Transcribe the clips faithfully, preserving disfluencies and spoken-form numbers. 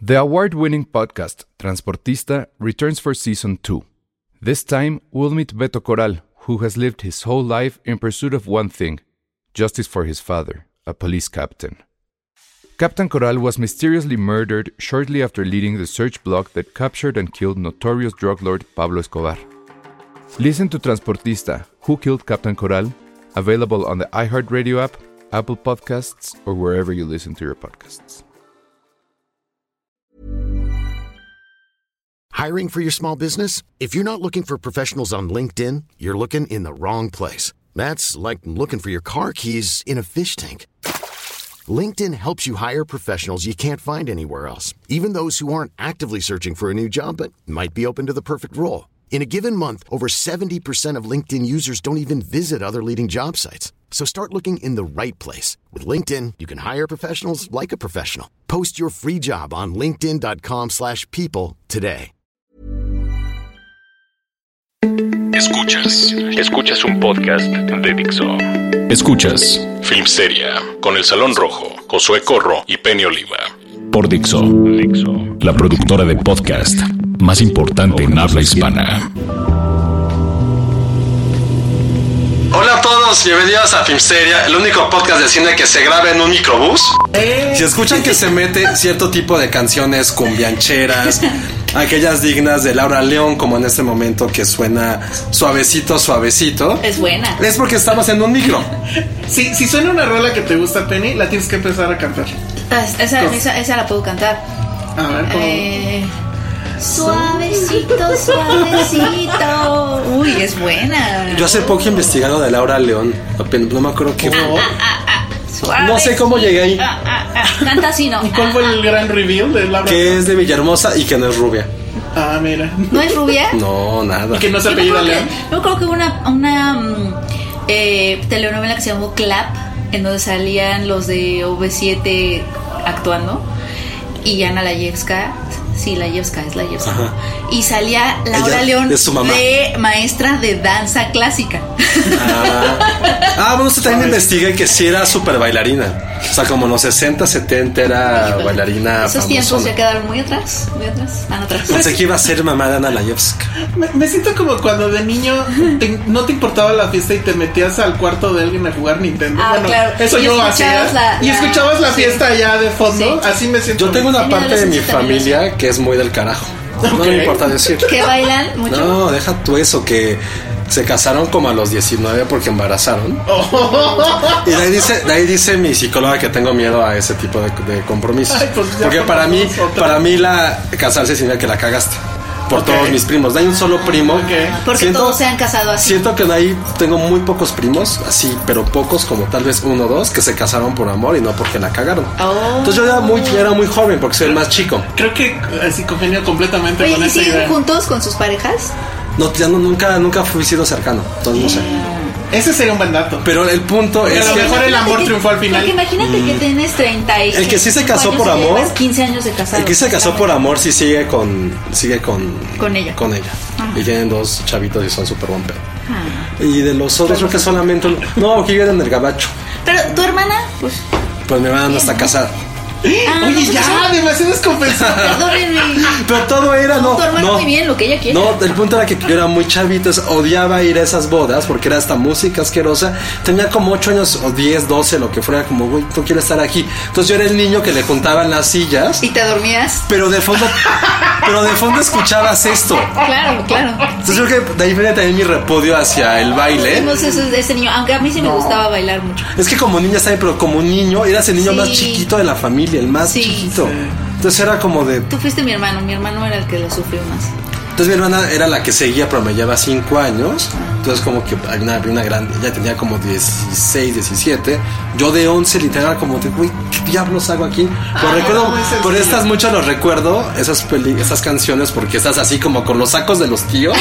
The award-winning podcast Transportista returns for season two. This time, we'll meet Beto Corral, who has lived his whole life in pursuit of one thing: justice for his father, a police captain. Captain Corral was mysteriously murdered shortly after leading the search block that captured and killed notorious drug lord Pablo Escobar. Listen to Transportista, Who Killed Captain Corral? Available on the iHeartRadio app, Apple Podcasts, or wherever you listen to your podcasts. Hiring for your small business? If you're not looking for professionals on LinkedIn, you're looking in the wrong place. That's like looking for your car keys in a fish tank. LinkedIn helps you hire professionals you can't find anywhere else, even those who aren't actively searching for a new job but might be open to the perfect role. In a given month, over seventy percent of LinkedIn users don't even visit other leading job sites. So start looking in the right place. With LinkedIn, you can hire professionals like a professional. Post your free job on linkedin.com slash people today. Escuchas, escuchas un podcast de Dixo. Escuchas Filmsteria con El Salón Rojo, Josué Corro y Penny Oliva. Por Dixo, Dixo, la productora de podcast más importante en habla hispana. Hola a todos, bienvenidos a Filmsteria, el único podcast de cine que se graba en un microbús. Si escuchan que se mete cierto tipo de canciones cumbiancheras, aquellas dignas de Laura León, como en este momento que suena suavecito, suavecito, es buena. Es porque estamos en un micro. Si, si suena una rola que te gusta, Penny, la tienes que empezar a cantar. Esa, esa, esa la puedo cantar. A ver, ¿cómo? Eh, suavecito, suavecito. Uy, es buena. Yo hace poco he investigado de Laura León, no me acuerdo qué fue. Ah, ah, ah, ah. No sé cómo llegué ahí. Ah, ah, ah. Canta así, ¿no? ¿Y cuál fue el gran reveal de Laura? Que es de Villahermosa y que no es rubia. Ah, mira. ¿No es rubia? No, nada. ¿Y que no se apellida León? Yo creo que hubo una, una eh, telenovela que se llamó Clap, en donde salían los de O V siete actuando, y Ana Layevska. Sí, Layevska, es Layevska. Ajá. Y salía Laura Ella, León de maestra de danza clásica. Ah, ah bueno, usted también investigué que sí era súper bailarina. O sea, como en los sesenta, setenta era Híjole. bailarina. Esos famosona. Tiempos ya quedaron muy atrás, muy atrás, van atrás. Pensé que iba a ser mamá de Ana Layevska. Me, me siento como cuando de niño te, no te importaba la fiesta y te metías al cuarto de alguien a jugar Nintendo. Ah, bueno, claro. Eso y yo hacía. La, y escuchabas la, la fiesta sí. allá de fondo. Sí. Así me siento. Yo tengo una parte de mi familia que es muy del carajo. Okay. No me importa decir. ¿Que bailan mucho? No, deja tú eso, que se casaron como a los diecinueve porque embarazaron. Oh. Y de ahí dice, de ahí dice mi psicóloga que tengo miedo a ese tipo de, de compromisos. Ay, pues porque para mí, para mí la casarse significa que la cagaste. Por okay. todos mis primos. No hay un solo primo. Okay. Porque siento, todos se han casado así. Siento que ahí tengo muy pocos primos, así, pero pocos, como tal vez uno o dos, que se casaron por amor y no porque la cagaron. Oh. Entonces yo era muy, era muy joven porque soy el más chico. Creo que así congenio completamente Oye, con ¿y esa siguen idea. juntos con sus parejas? No, ya no, nunca, nunca fui sido cercano. Entonces no sé. Ese sería un buen dato. Pero el punto Pero es a lo que mejor el amor que, triunfó al final. Porque imagínate mm. que tienes treinta y el que sí se casó por amor, quince años de casado. El que se casó por amor sí sigue con sigue con con ella. Con ella. Ajá. Y tienen dos chavitos y son súper buen pedo. Ajá. Y de los otros creo que solamente no, que viven en el gabacho. Pero tu hermana, pues pues mi hermana no está casada. Ah, Oye, ya, demasiado descompensado. Perdónenme. Pero todo era, no. Tu hermana no, muy bien, lo que ella quiere. No, el punto era que yo era muy chavito, odiaba ir a esas bodas porque era esta música asquerosa. Tenía como ocho años o diez, doce, lo que fuera, como, güey, tú quieres estar aquí. Entonces yo era el niño que le juntaban las sillas. ¿Y te dormías? Pero de fondo, pero de fondo escuchabas esto. Claro, claro. Entonces yo creo que de ahí viene también mi repudio hacia el baile. No, eso es de ese niño, aunque a mí sí me no. gustaba bailar mucho. Es que como niña también, pero como niño, eras el niño sí. más chiquito de la familia, el más sí. chiquito. Sí. Entonces era como de... Tú fuiste mi hermano, mi hermano era el que lo sufrió más. Entonces mi hermana era la que seguía, pero me llevaba cinco años. Entonces como que hay una, una grande, ella tenía como dieciséis, diecisiete. Yo de once, literal, como de, güey, ¿qué diablos hago aquí? Pero ah, recuerdo, no, por estas mucho los recuerdo, esas, peli, esas canciones, porque estás así como con los sacos de los tíos,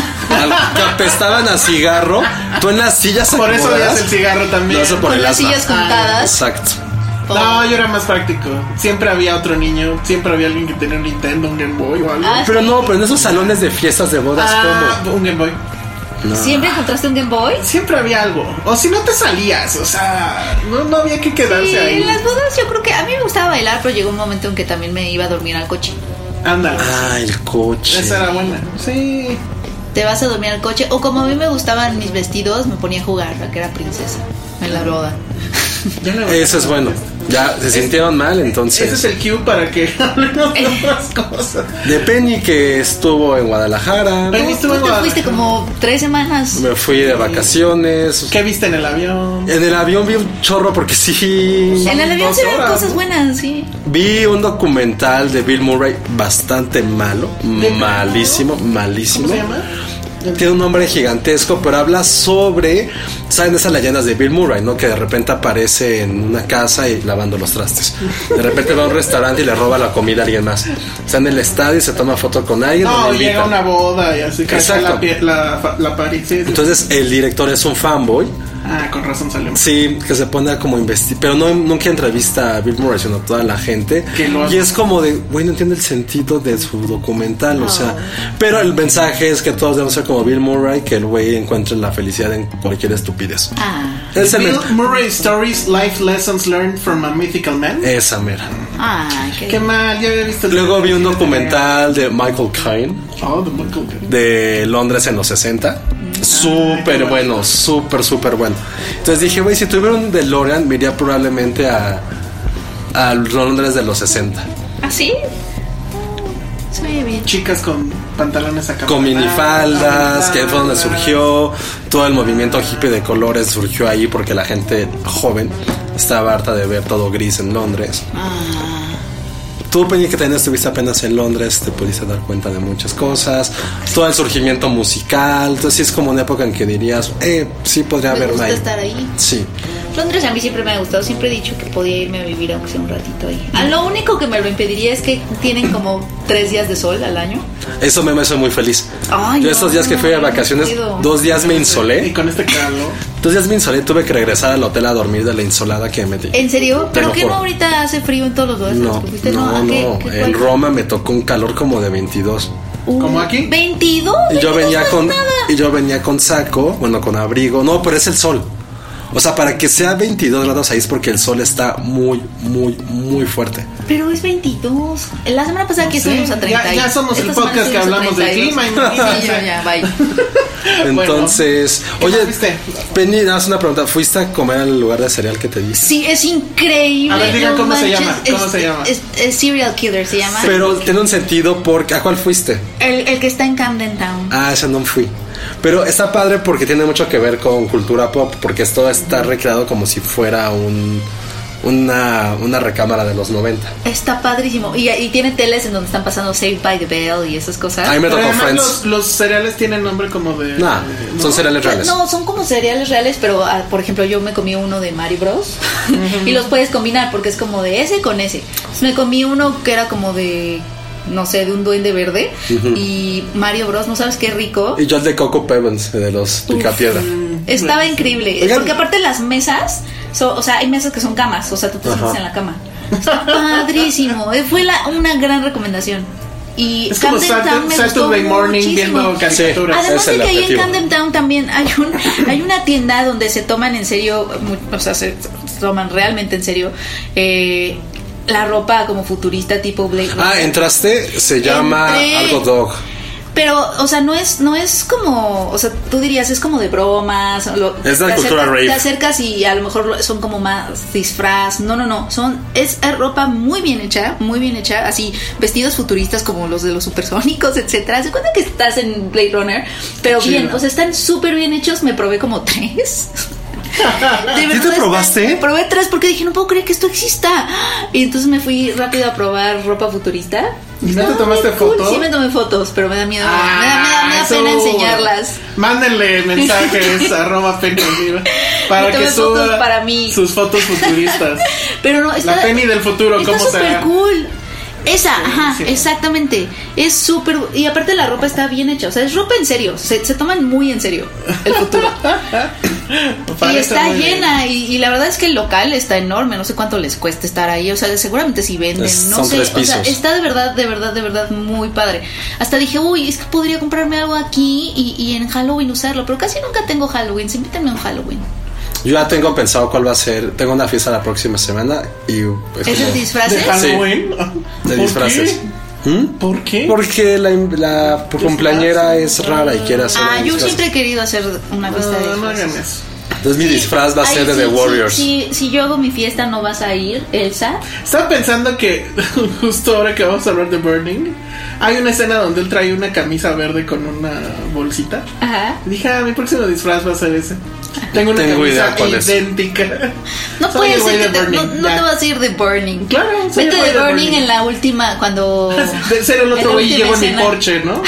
que apestaban a cigarro. Tú en las sillas por eso veías el cigarro también. No, eso por con el las asma. sillas juntadas. Exacto. No, yo era más práctico. Siempre había otro niño, siempre había alguien que tenía un Nintendo, un Game Boy o algo. Ah, pero sí. no, pero en esos salones de fiestas de bodas, ah, ¿cómo? Un Game Boy. No. ¿Siempre encontraste un Game Boy? Siempre había algo. O si no te salías, o sea, no, no había que quedarse Sí, ahí. en las bodas yo creo que a mí me gustaba bailar, pero llegó un momento en que también me iba a dormir al coche. Ándale. Ah, el coche. Esa era buena. Sí. Te vas a dormir al coche. O como a mí me gustaban mis vestidos, me ponía a jugar a que era princesa en la boda. Ya no- Eso es bueno. Ya se sintieron mal, entonces. Ese es el cue para que hablemos de otras cosas. De Penny, que estuvo en Guadalajara. Penny Tú, estuvo tú en te Guadalajara. fuiste como tres semanas. Me fui de vacaciones. ¿Qué viste en el avión? En el avión vi un chorro porque sí. En el avión dos se ven horas, cosas ¿no? buenas, sí. Vi un documental de Bill Murray bastante malo, ¿De malísimo, malísimo. ¿Cómo se llama? Tiene un nombre gigantesco, pero habla sobre, ¿saben esas leyendas de Bill Murray, no? Que de repente aparece en una casa y lavando los trastes. De repente va a un restaurante y le roba la comida a alguien más. Está en el estadio y se toma foto con alguien. No, o le llega a invitan. una boda y así cae Exacto. la, pie- la, la pared. Sí, sí. Entonces el director es un fanboy. Ah, con razón salió. Sí, que se pone a como investigar, pero no nunca entrevista a Bill Murray, sino a toda la gente. Que lo hace. Y es como de, güey, no entiende el sentido de su documental, o sea. Pero el mensaje es que todos debemos ser como Bill Murray, que el güey encuentre la felicidad en cualquier estupidez. Ah, Es el Bill men- Murray Stories, Life Lessons Learned from a Mythical Man. Esa mera. ay, qué, Qué mal, ya había visto. el- Luego vi un documental de Michael Caine, Oh, de Michael Caine. de Londres en los sesenta. Súper bueno, súper, súper bueno. Entonces dije, güey, si tuviera un DeLorean, me iría probablemente a, a Londres de los sesenta. ¿Ah, sí? Se ve bien. Chicas con pantalones acá. Con minifaldas, que fue donde surgió todo el movimiento hippie de colores, surgió ahí porque la gente joven estaba harta de ver todo gris en Londres. Tú, Penny, que también estuviste apenas en Londres, te pudiste dar cuenta de muchas cosas, todo el surgimiento musical. Entonces sí es como una época en que dirías, eh, sí podría Me haberme gusta ahí. estar ahí. Sí. Londres a mí siempre me ha gustado, siempre he dicho que podía irme a vivir aunque sea un ratito ahí. A lo único que me lo impediría es que tienen como tres días de sol al año. Eso me hace muy feliz. Ay, Yo no, estos días que fui de no vacaciones, puedo. dos días me Y insolé. con este calor. Dos días me insolé, tuve que regresar al hotel a dormir de la insolada que me metí. ¿En serio? Te ¿Pero lo qué juro. no ahorita hace frío en todos los lugares a los No, que fuiste? no, ¿A qué- no. qué- En cuál? Roma me tocó un calor como de veintidós. Uh, ¿Como aquí? veintidós. Y yo veintidós venía no es con nada. y yo venía con saco, bueno, con abrigo. No, pero es el sol. O sea, para que sea veintidós grados ahí es porque el sol está muy, muy, muy fuerte. Pero es veintidós. La semana pasada aquí Sí, estuvimos a treinta. ya- y- ya somos el esta semana podcast que estuvimos a hablamos del treinta y dos. clima, imagínate. Sí, ya, ya, bye. Entonces, ¿qué oye, más viste? Penny, haz una pregunta. ¿Fuiste a comer al lugar de cereal que te diste? Sí, es increíble. A ver, digan no cómo se manches, llama, cómo es- se llama. Es, es Serial Killer, se llama. Pero tiene un sentido porque ¿a cuál fuiste? El, el que está en Camden Town. Ah, ese no fui. Pero está padre porque tiene mucho que ver con cultura pop, porque esto está recreado como si fuera un una, una recámara de los noventa. Está padrísimo. Y, y tiene teles en donde están pasando Saved by the Bell y esas cosas. A mí me Pero tocó además Friends. los, los cereales tienen nombre como de. Nah, ¿no? son cereales Pues, reales. no, son como cereales reales, pero ah, por ejemplo yo me comí uno de Mario Bros. Y los puedes combinar porque es como de ese con ese. Entonces, me comí uno que era como de, no sé, de un duende verde. Y Mario Bros, ¿no sabes qué rico? Y yo el de Coco Pebbles, de los Picapiedra. Estaba increíble. Oigan. Porque aparte las mesas, so- o sea, hay mesas que son camas, o sea, tú te sientas Ajá. en la cama. Está padrísimo. Eh, Fue la, una gran recomendación. Y Es como Camden Saturday, Town me gustó Saturday Morning muchísimo. viendo caricaturas. Sí. Además Ese de es que el ahí en objetivo. Camden Town también hay un hay una tienda donde se toman en serio, mu- o sea, se toman realmente en serio eh, la ropa como futurista tipo Blade Runner. Ah, entraste, se llama Entré. algo dog. Pero, o sea, no es no es como, o sea, tú dirías es como de bromas. Lo, Es de la te cultura acercas- rave. Te acercas y a lo mejor son como más disfraz. No, no, no. Son es ropa muy bien hecha, muy bien hecha. Así vestidos futuristas como los de los supersónicos, etcétera. Se cuenta que estás en Blade Runner, pero Chido. bien, o sea, están súper bien hechos. Me probé como tres. De ¿Sí verdad, te está- probaste? Me probé tres porque dije, no puedo creer que esto exista. Y entonces me fui rápido a probar ropa futurista. ¿Y no te Estaba tomaste bien cool. foto? Sí me tomé fotos, pero me da miedo. me da, me da- me da Ah, pena eso. enseñarlas. Mándenle mensajes arroba Penny Oliva para Me que tomé fotos suba para mí. sus fotos futuristas. Pero no, está, La Penny del futuro, está ¿cómo súper será? cool. Esa, Sí, ajá, sí. exactamente. Es súper. Y aparte la ropa está bien hecha. O sea, es ropa en serio. Se, se toman muy en serio el futuro. Y Parece está muy bien. llena. Y, y la verdad es que el local está enorme. No sé cuánto les cuesta estar ahí. O sea, seguramente si venden. Es- no son sé. tres O sea, pisos. está de verdad, de verdad, de verdad muy padre. Hasta dije, uy, es que podría comprarme algo aquí y, y en Halloween usarlo. Pero casi nunca tengo Halloween. Sí, invítenme a un Halloween. Yo ya tengo pensado cuál va a ser. Tengo una fiesta la próxima semana y es ¿Es como- de disfraces? ¿De Halloween? de ¿Por disfraces. qué? ¿Mm? ¿Por qué? Porque la, la cumpleañera es rara y quiere hacer Ah, un yo disfraz. siempre he querido hacer una fiesta de No, no disfraces. hagan eso. Entonces mi disfraz va a Ay, ser de sí, The sí, Warriors. sí, si yo hago mi fiesta, ¿no vas a ir, Elsa? Estaba pensando que justo ahora que vamos a hablar de Burning, hay una escena donde él trae una camisa verde con una bolsita. Ajá. Y dije, ah, mi próximo disfraz va a ser ese. Tengo una Tengo idea camisa cuál es. idéntica. No Soy puede el güey ser que de te, no, Burning, no ya. te vas a ir de Burning. Claro, soy Vete el güey de de Burning Burning. en la última, cuando... De ser el en otro la güey y última llevo en mi escena. Porsche, ¿no?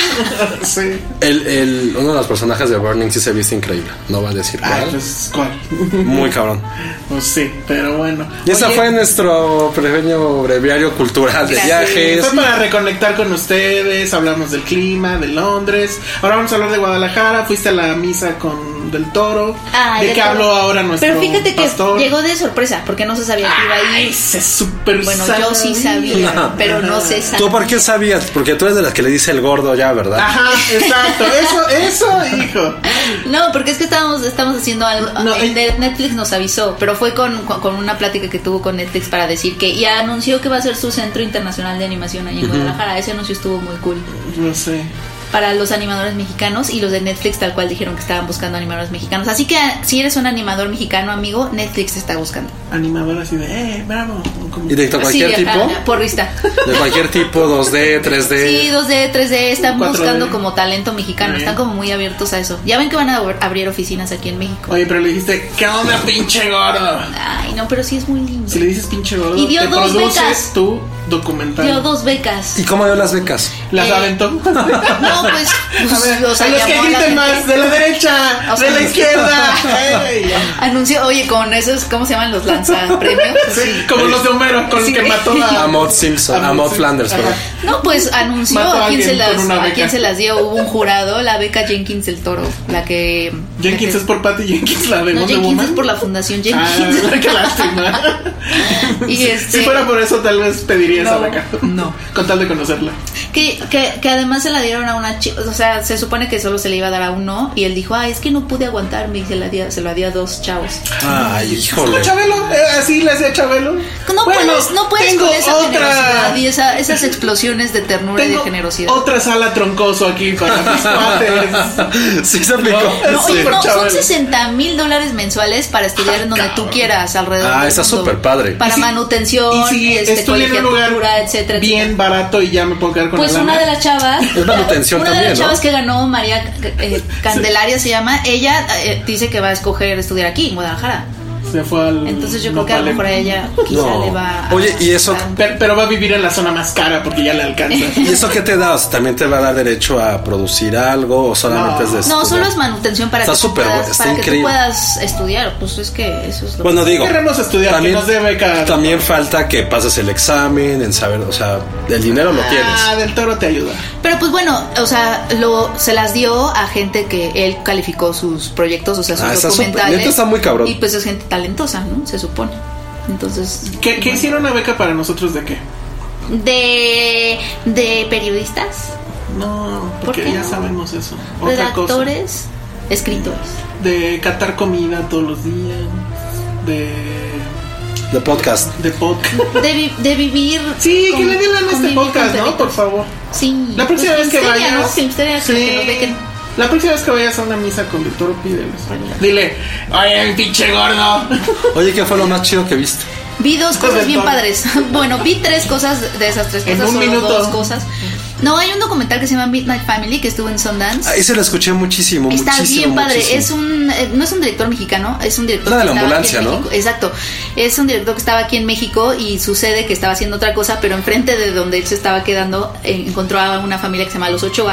Sí. El, el, uno de los personajes de Burning sí se viste increíble. No va a decir Ah, cuál. pues, ¿cuál? Muy cabrón. Pues sí, pero bueno. Y esa Oye, fue nuestro pequeño breviario cultural de Gracias. viajes. Fue para reconectar con ustedes, hablamos del clima, de Londres. Ahora vamos a hablar de Guadalajara. Fuiste a la misa con Del Toro. Ay, ¿De del qué Toro. habló ahora nuestro Pero fíjate que pastor? llegó de sorpresa, porque no se sabía que iba a Ay, ir. se súper Bueno, yo sí sabía, pero no se sabía. ¿Tú por qué sabías? Porque tú eres de las que le dice el gordo ya, ¿verdad? Ajá, exacto. Eso, eso, hijo. No, porque es que estábamos, estamos haciendo algo. No, eh, eh. Netflix nos avisó, pero fue con, con, con una plática que tuvo con Netflix para decir que ya anunció que va a ser su centro internacional de animación ahí en Guadalajara. Ese anuncio estuvo muy cool No sé. para los animadores mexicanos, y los de Netflix tal cual dijeron que estaban buscando animadores mexicanos. Así que si eres un animador mexicano, amigo, Netflix te está buscando. Animador así de, eh, bravo. Como- ¿Y de cualquier Sí, tipo? ajá, porrista. De cualquier tipo, dos D, tres D. Sí, dos D, tres D, están cuatro D. buscando como talento mexicano, Bien. están como muy abiertos a eso. Ya ven que van a ab- abrir oficinas aquí en México. Oye, pero le dijiste, ¿qué onda, pinche gordo? Ay, no, pero sí es muy lindo. Si le dices pinche gordo, Y dio te dos produces becas. tu documental. Dio dos becas. ¿Y cómo dio las becas? ¿Las Eh, aventó? No, pues, A ver, o sea, a los que llamó a la griten gente. más, de la derecha, O sea, de la izquierda. Ey. Anunció, oye, con esos, ¿cómo se llaman los lanzapremios? Sí, como los de Homero, con Sí. el que mató a... A Maud Simpson, a Maud Flanders, Ajá. perdón. No, pues anunció Mató a a quién se alguien las, con una a beca. quién se las dio. Hubo un jurado, la beca Jenkins del Toro, la que Jenkins es por Patty Jenkins, la de no, Wonder Jenkins Woman. es por la Fundación Ah, Jenkins. qué lástima. Y este- Si fuera por eso, tal vez pediría esa No, beca. no. Con tal de conocerla. Que, que, que además se la dieron a una chica, o sea, se supone que solo se le iba a dar a uno, y él dijo, ay, es que no pude aguantarme, y se la dio, se lo dio a dos chavos. Ay, híjole. Como Chabelo, eh, así le hacía Chabelo. No Bueno, puedes, no puedes tengo con esa otra- generosidad y esa, esas explosiones de ternura y de Tengo generosidad. otra sala troncoso aquí para mis cuates. Sí se aplicó. No, No, Sí. oye, no, son Chabelo. sesenta mil dólares mensuales para estudiar en donde tú cabrón. quieras alrededor Ah, del está mundo. súper padre. Para Y si- manutención, Y si este, estudio en un lugar colegiatura, etcétera, bien etcétera. barato y ya me puedo quedar con Pues la una lana. de las chavas, Es manutención una de también, las ¿no? chavas que ganó, María eh, Candelaria se llama, ella eh, dice que va a escoger estudiar aquí en Guadalajara. Se fue al Entonces yo creo que a lo nopal. mejor a ella quizá No. le va a... Oye, ¿y eso? Pero, pero va a vivir en la zona más cara porque ya le alcanza. ¿Y eso qué te da? O sea, ¿también te va a dar derecho a producir algo o solamente No. es de No, estudiar? solo es manutención para, Está que tú, súper puedas, bueno, está para que tú increíble. puedas estudiar. Pues es que eso es lo Bueno, digo, Queremos estudiar, también, que nos dé beca. también falta que pases el examen, en saber, o sea, el dinero lo Ah, tienes. Del Toro te ayuda. Pero pues bueno, o sea, lo se las dio a gente que él calificó sus proyectos, o sea, sus Ah, está súper- documentales. neta está muy cabrón. Y pues es gente talentosa, ¿no? Se supone. Entonces, ¿Qué, qué hicieron una beca para nosotros de qué? de de periodistas, No, ¿Por porque qué ya no? sabemos eso. Otra cosa. redactores, escritores. De catar comida todos los días. De. De podcast. De podcast. De, vi- de vivir. Sí, que con- le digan a este convivir podcast, con ¿no? perritos. Por favor. Sí. La próxima Pues vez que Filmsteria, vayas. ¿no? Filmsteria, Sí. que nos bequen. La próxima vez que vayas a una misa con el Toro, pídeles. Dile, oye, pinche gordo. Oye, ¿qué fue lo más chido que viste? Vi dos Pues cosas de bien todo. padres. Bueno, vi tres cosas de esas tres En cosas. un solo minuto. dos cosas. No, hay un documental que se llama Midnight Family que estuvo en Sundance. Ah, ese lo escuché muchísimo, Está muchísimo, bien padre. muchísimo. Es un eh, no es un director mexicano, es un director Era de que la estaba ambulancia, aquí en ¿no? México. Exacto. Es un director que estaba aquí en México y sucede que estaba haciendo otra cosa, pero enfrente de donde él se estaba quedando eh, encontró a una familia que se llama Los Ochoa,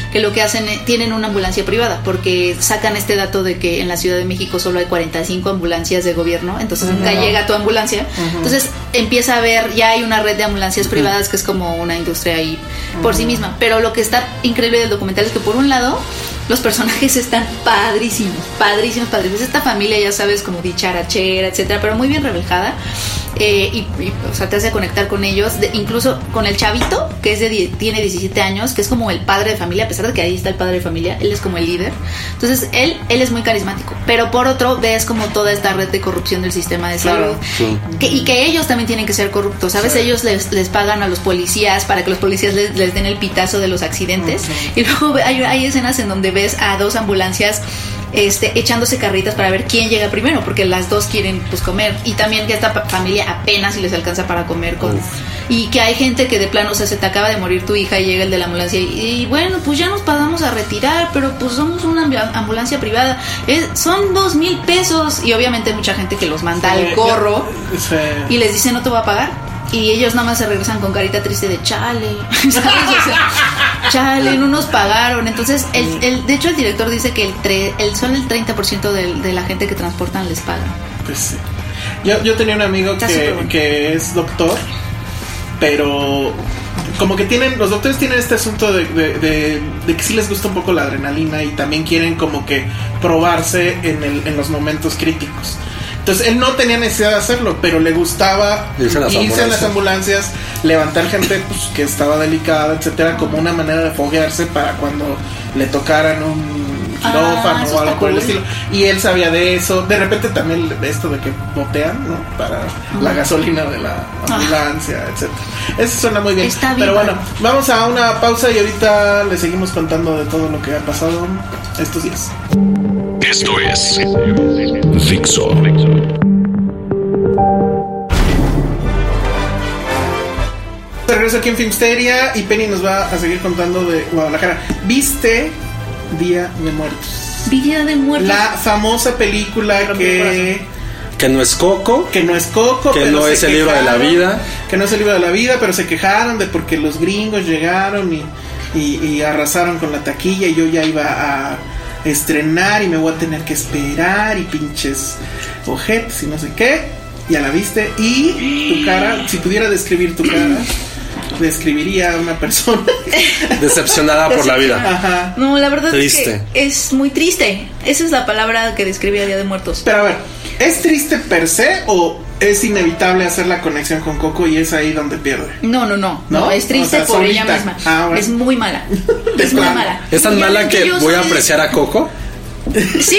que lo que hacen es, tienen una ambulancia privada, porque sacan este dato de que en la Ciudad de México solo hay cuarenta y cinco ambulancias de gobierno, entonces nunca uh-huh. llega tu ambulancia. Uh-huh. Entonces empieza a haber, ya hay una red de ambulancias uh-huh. privadas que es como una industria ahí uh-huh. por sí misma. Pero lo que está increíble del documental es que por un lado los personajes están padrísimos, padrísimos, padrísimos. Esta familia, ya sabes, como dicharachera, etcétera, pero muy bien reflejada. Eh, y, y, o sea, te hace conectar con ellos, de, incluso con el chavito, que es de die, tiene diecisiete años, que es como el padre de familia, a pesar de que ahí está el padre de familia, él es como el líder. Entonces, él, él es muy carismático. Pero por otro, ves como toda esta red de corrupción del sistema de salud. Claro, sí. que, y que ellos también tienen que ser corruptos, ¿sabes? Sí. Ellos les, les pagan a los policías para que los policías les, les den el pitazo de los accidentes. Uh-huh. Y luego hay, hay escenas en donde ves a dos ambulancias Este, echándose carritas para ver quién llega primero, porque las dos quieren pues comer, y también que esta familia apenas si les alcanza para comer con, y que hay gente que de plano, o sea, se te acaba de morir tu hija y llega el de la ambulancia y, y bueno, pues ya nos pasamos a retirar, pero pues somos una ambulancia privada, es, son dos mil pesos, y obviamente hay mucha gente que los manda sí, al gorro sí. y les dice no te voy a pagar. Y ellos nada más se regresan con carita triste de chale, ¿sabes? O sea, chale, no nos pagaron. Entonces, el, el, de hecho, el director dice que el, tre, el solo el treinta por ciento de, de la gente que transportan les paga. Pues sí. Yo, yo tenía un amigo que, bueno. que es doctor, pero como que tienen, los doctores tienen este asunto de, de, de, de que sí les gusta un poco la adrenalina y también quieren como que probarse en, el, en los momentos críticos. Entonces él no tenía necesidad de hacerlo, pero le gustaba irse a las, irse a las ambulancias, levantar gente pues, que estaba delicada, etcétera, como una manera de foguearse para cuando le tocaran un quirófano ah, o algo por el estilo. Y él sabía de eso. De repente también esto de que botean, ¿no? Para uh-huh. la gasolina de la ambulancia, uh-huh. etcétera. Eso suena muy bien. Está bien. Pero bueno, vamos a una pausa y ahorita le seguimos contando de todo lo que ha pasado estos días. Esto es Dixo. Regreso aquí en Filmsteria y Penny nos va a seguir contando de Guadalajara. ¿Viste Día de Muertos? Vi Día de Muertos. La famosa película que... Que no es Coco. Que no es Coco. Que no es el libro de la vida. Que no es el libro de la vida, pero se quejaron de porque los gringos llegaron y, y, y arrasaron con la taquilla y yo ya iba a estrenar y me voy a tener que esperar y pinches ojetes y no sé qué. Ya la viste y tu cara, si pudiera describir tu cara, describiría a una persona decepcionada por la vida. Ajá. No, la verdad triste. Es que es muy triste. Esa es la palabra que describe a Día de Muertos. Pero a ver, ¿es triste per se o es inevitable hacer la conexión con Coco y es ahí donde pierde? No, no, no, no, no es triste, o sea, por solita. Ella misma. Ah, bueno. Es muy mala. Es muy mala. ¿Es tan mala que voy a apreciar a Coco? Sí,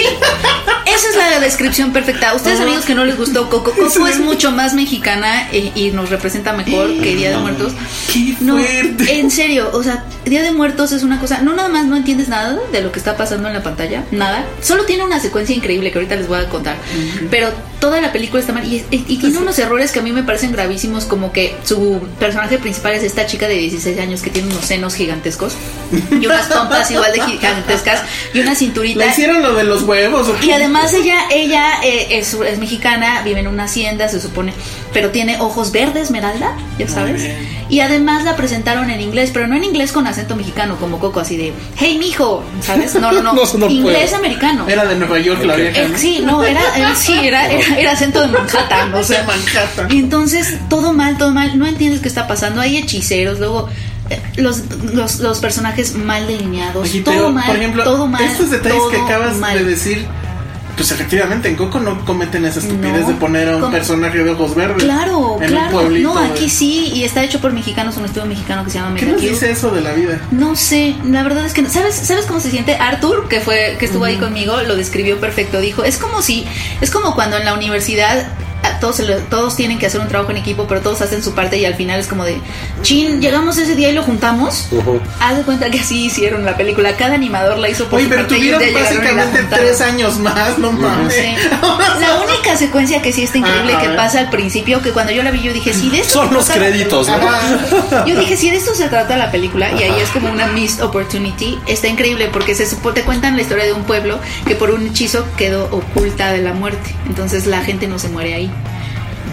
esa es la descripción perfecta. Ustedes uh-huh. amigos que no les gustó Coco, Coco es mucho más mexicana y, y nos representa mejor que Día de Muertos. ¡Qué no, fuerte! En serio, o sea, Día de Muertos es una cosa, no nada más no entiendes nada de lo que está pasando en la pantalla, nada. Solo tiene una secuencia increíble que ahorita les voy a contar, uh-huh. pero toda la película está mal y, y, y tiene unos errores que a mí me parecen gravísimos, como que su personaje principal es esta chica de dieciséis años que tiene unos senos gigantescos y unas pompas igual de gigantescas y una cinturita. ¿Le hicieron lo de los huevos? ¿O qué? Y además ella ella eh, es, es mexicana, vive en una hacienda, se supone, pero tiene ojos verde esmeralda, ya sabes. Y además la presentaron en inglés, pero no en inglés con acento mexicano como Coco, así de hey mijo, ¿sabes? No, no, no, no, no inglés puedo. Americano. Era de Nueva York, okay. La vieja. Eh, sí, no, era, era sí, era, era, era acento de Manhattan, o sea, Manhattan. Y entonces todo mal, todo mal, no entiendes qué está pasando, hay hechiceros, luego Los, los, los personajes mal delineados. Oye, todo pero, mal, por ejemplo, todo mal, estos detalles todo que acabas mal. de decir, pues efectivamente en Coco no cometen esa estupidez no, de poner a un ¿cómo? personaje de ojos verdes. Claro, en claro. Un pueblito no, aquí de... sí, y está hecho por mexicanos, un estudio mexicano que se llama ¿Qué nos dice eso de la vida? No sé, la verdad es que ¿sabes, sabes cómo se siente? Arthur, que fue que estuvo uh-huh. ahí conmigo, lo describió perfecto. Dijo, es como si, es como cuando en la universidad todos, todos tienen que hacer un trabajo en equipo, pero todos hacen su parte y al final es como de chin, llegamos ese día y lo juntamos. Uh-huh. Haz de cuenta que así hicieron la película, cada animador la hizo por Oye, su pero parte. Oye, pero tuvieron básicamente tres años más, no mames. No sé. La única secuencia que sí está increíble, ah, que pasa al principio, que cuando yo la vi yo dije, sí, de esto son los créditos, ¿no? Yo dije, sí, de esto se trata la película, y ahí es como una missed opportunity. Está increíble porque se supo, te cuentan la historia de un pueblo que por un hechizo quedó oculta de la muerte, entonces la gente no se muere ahí.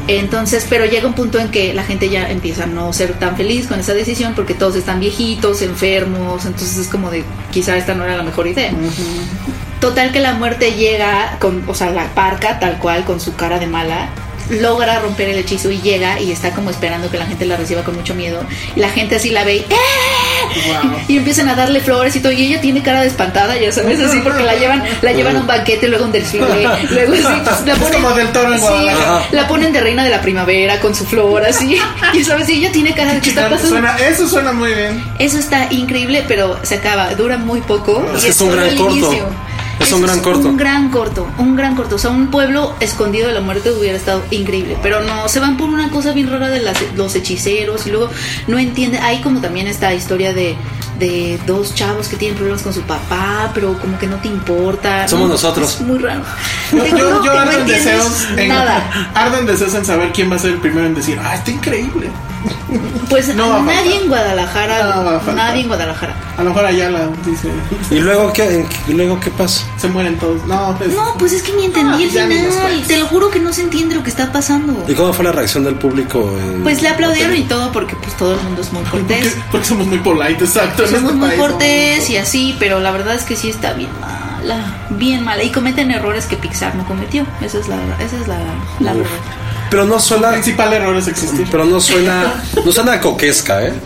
Entonces, pero llega un punto en que la gente ya empieza a no ser tan feliz con esa decisión porque todos están viejitos, enfermos, entonces es como de quizá esta no era la mejor idea. Uh-huh. Total que la muerte llega con, o sea, la parca tal cual con su cara de mala, logra romper el hechizo y llega y está como esperando que la gente la reciba con mucho miedo y la gente así la ve y, ¡eh! Wow. y, y empiezan a darle flores y todo y ella tiene cara de espantada, ya sabes, así porque la llevan la llevan a un banquete, luego a un desfile, luego así, pues, la ponen, como del toro en Guadalajara. Sí, la ponen de reina de la primavera con su flor así y sabes, y ella tiene cara de que está pasando. Suena, eso suena muy bien. Eso está increíble, pero se acaba, dura muy poco. Es y que es un gran corto. Inicio. Es un gran es corto. Un gran corto, un gran corto. O sea, un pueblo escondido de la muerte hubiera estado increíble. Pero no, se van por una cosa bien rara de las, los hechiceros. Y luego no entienden. Hay como también esta historia de, de dos chavos que tienen problemas con su papá, pero como que no te importa. Somos no, ardos. Es muy raro. Yo, yo, yo no ardo en deseos. En, nada. Ardo en deseos en saber quién va a ser el primero en decir, ah, está increíble. Pues no nadie en Guadalajara. No nadie en Guadalajara. A lo mejor allá la dice. ¿Y luego qué, ¿y luego qué pasa? Se mueren todos. No, pues, no, pues es que ni entendí el no, final. Te lo juro que no se entiende lo que está pasando. ¿Y cómo fue la reacción del público? En pues le aplaudieron y todo porque pues todo el mundo es muy cortés. Porque, porque somos muy polite, exacto. Somos este muy país, cortés somos... y así, pero la verdad es que sí está bien mala, bien mala. Y cometen errores que Pixar no cometió. Esa es la, esa es la, la verdad. Pero no suena. El principal error es existir. Pero no suena. No suena coquesca, ¿eh?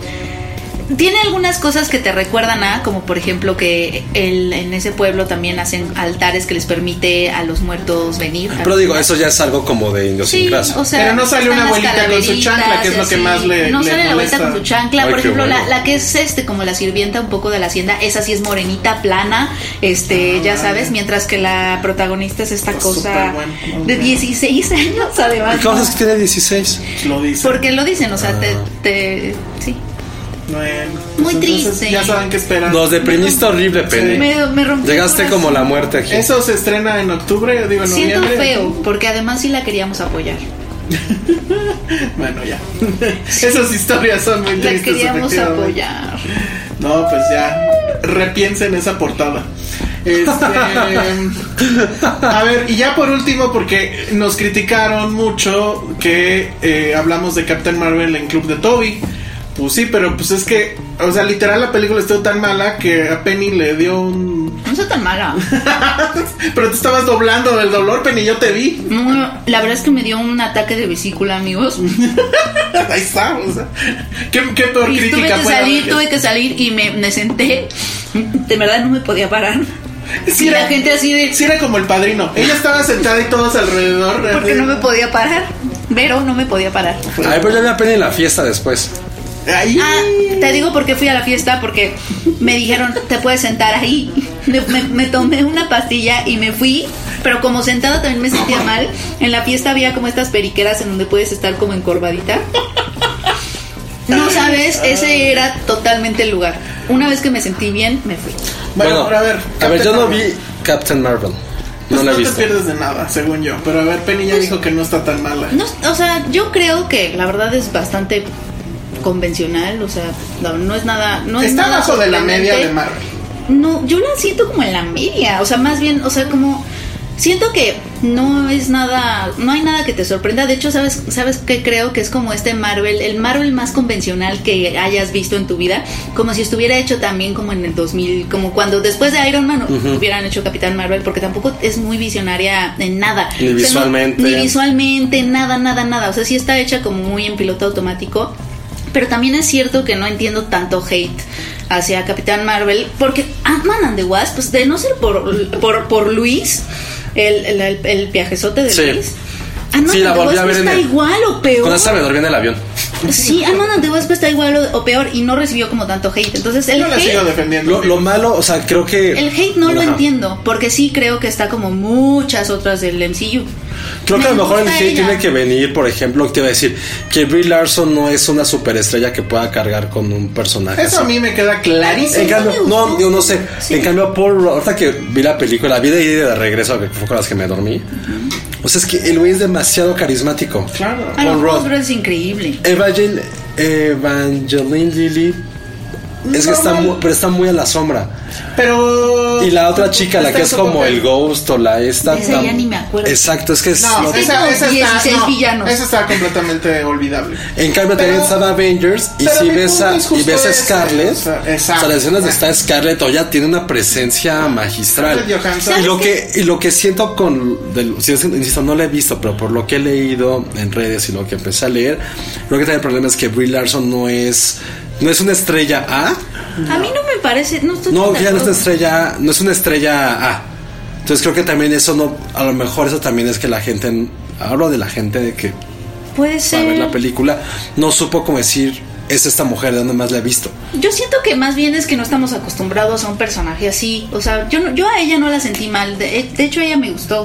Tiene algunas cosas que te recuerdan a, como por ejemplo que el, en ese pueblo también hacen altares que les permite a los muertos venir. Pero digo, eso ya es algo como de idiosincrasia. Sí, o sea, pero no sale una abuelita con su chancla, que es lo que más le No le sale la abuelita con su chancla. Ay, por ejemplo, bueno. la, la que es este como la sirvienta un poco de la hacienda, esa sí es morenita, plana, este, ah, ya vale. sabes, mientras que la protagonista es esta Pues cosa bueno, bueno. de dieciséis años además. ¿Qué cosas que tiene dieciséis? Lo dice. Porque lo dicen, o sea, te, te sí. Bueno, Muy pues entonces triste. Ya saben qué esperan. Nos deprimiste horrible, Penny. Me, me rompió Llegaste el como corazón. la muerte aquí. Eso se estrena en octubre, digo en Siento noviembre. feo, porque además sí la queríamos apoyar. Bueno, ya. Esas historias son muy La tristes. queríamos efectivamente. apoyar. No, pues ya. Repiensen esa portada. Este, a ver, y ya por último, porque nos criticaron mucho que eh, hablamos de Captain Marvel en Club de Toby. Pues sí, pero pues es que, o sea, literal la película estuvo tan mala que a Penny le dio un... No soy tan mala. Pero te estabas doblando del dolor, Penny, yo te vi. No, la verdad es que me dio un ataque de vesícula, amigos. Ahí está, o sea, ¿qué, qué peor Y crítica tuve que puede salir, haber? tuve que salir y me, me senté. De verdad no me podía parar. Sí y era, la gente así de... sí era como el padrino. Ella estaba sentada y todos alrededor. Porque no me podía parar. Pero no me podía parar. Ay, pero ya vi a Penny en la fiesta después. Ay. Ah, te digo por qué fui a la fiesta, porque me dijeron, te puedes sentar ahí. Me, me, me tomé una pastilla y me fui, pero como sentada también me sentía mal. En la fiesta había como estas periqueras en donde puedes estar como encorvadita. No sabes, ese era totalmente el lugar. Una vez que me sentí bien, me fui. Bueno, Bueno, pero a ver. a ver, yo no vi Marvel. Captain Marvel. Pues No la he no te visto. pierdes de nada, según yo. Pero a ver, Penny ya Pues- dijo que no está tan mala. No, o sea, yo creo que la verdad es bastante convencional, o sea, no, no es nada, no es Está nada abajo de la media sorprendente. de Marvel. No, yo la siento como en la media, o sea, más bien, o sea, como siento que no es nada, no hay nada que te sorprenda. De hecho, sabes, sabes que creo que es como este Marvel, el Marvel más convencional que hayas visto en tu vida, como si estuviera hecho también como en el dos mil, como cuando después de Iron Man uh-huh. hubieran hecho Capitán Marvel, porque tampoco es muy visionaria en nada, Ni o sea, visualmente. no, ni visualmente, nada, nada, nada. O sea, sí está hecha como muy en piloto automático. Pero también es cierto que no entiendo tanto hate hacia Capitán Marvel, porque Ant-Man and the Wasp, pues de no ser por, por, por Luis, el, el, el, el viajezote de Sí. Luis, Ant-Man Sí, la and the volví a Wasp ver en está el- igual o peor. Con esta me dormí en el avión. Sí, Ant-Man and the Wasp está igual o, o peor y no recibió como tanto hate. Entonces el Yo la sigo hate, defendiendo. Lo, lo malo, o sea, creo que. el hate no lo Ajá. entiendo, porque sí creo que está como muchas otras del M C U. Creo que Me a lo mejor el gusta hate ella. tiene que venir, por ejemplo, te iba a decir que Brie Larson no es una superestrella que pueda cargar con un personaje. Eso a así. mí me queda clarísimo. En Sí, cambio, me gustó. no, yo no sé. Sí. En cambio, Paul Rudd, ahorita que vi la película, vi de ida y de regreso, que fue con las que me dormí. O sea, es que el güey es demasiado carismático. Claro. Ah, no, Paul Rudd. Paul Rudd es increíble. Evangeline, Evangeline Lilly Es que está muy, pero está muy a la sombra. Pero... Y la otra chica, la que es como el Ghost o la esta... Esa ya ni me acuerdo. Exacto, es que es... No, lo- esa, esa, dieciséis está, no, villanos. esa está completamente olvidable. En cambio Pero- también estaba Avengers. Y pero si mi ves punto a, es y justo ves a ese. Scarlett, O sea, o sea, exacto. las escenas de esta Scarlett ya tiene una presencia magistral. Scarlett Johansson. Y lo que, y lo que siento con del, si es- insisto, no lo he visto, pero por lo que he leído en redes y lo que empecé a leer, creo que también el problema es que Brie Larson no es no es una estrella A. A mí no me parece. No, estoy No, tan de ya no es una acuerdo. estrella, no es una estrella A. Entonces creo que también eso no, a lo mejor eso también es que la gente, hablo de la gente de que Puede va a ser. ver la película, no supo como decir, es esta mujer, de dónde más la he visto. Yo siento que más bien es que no estamos acostumbrados a un personaje así. O sea, yo no- yo a ella no la sentí mal. De, de hecho, a ella me gustó.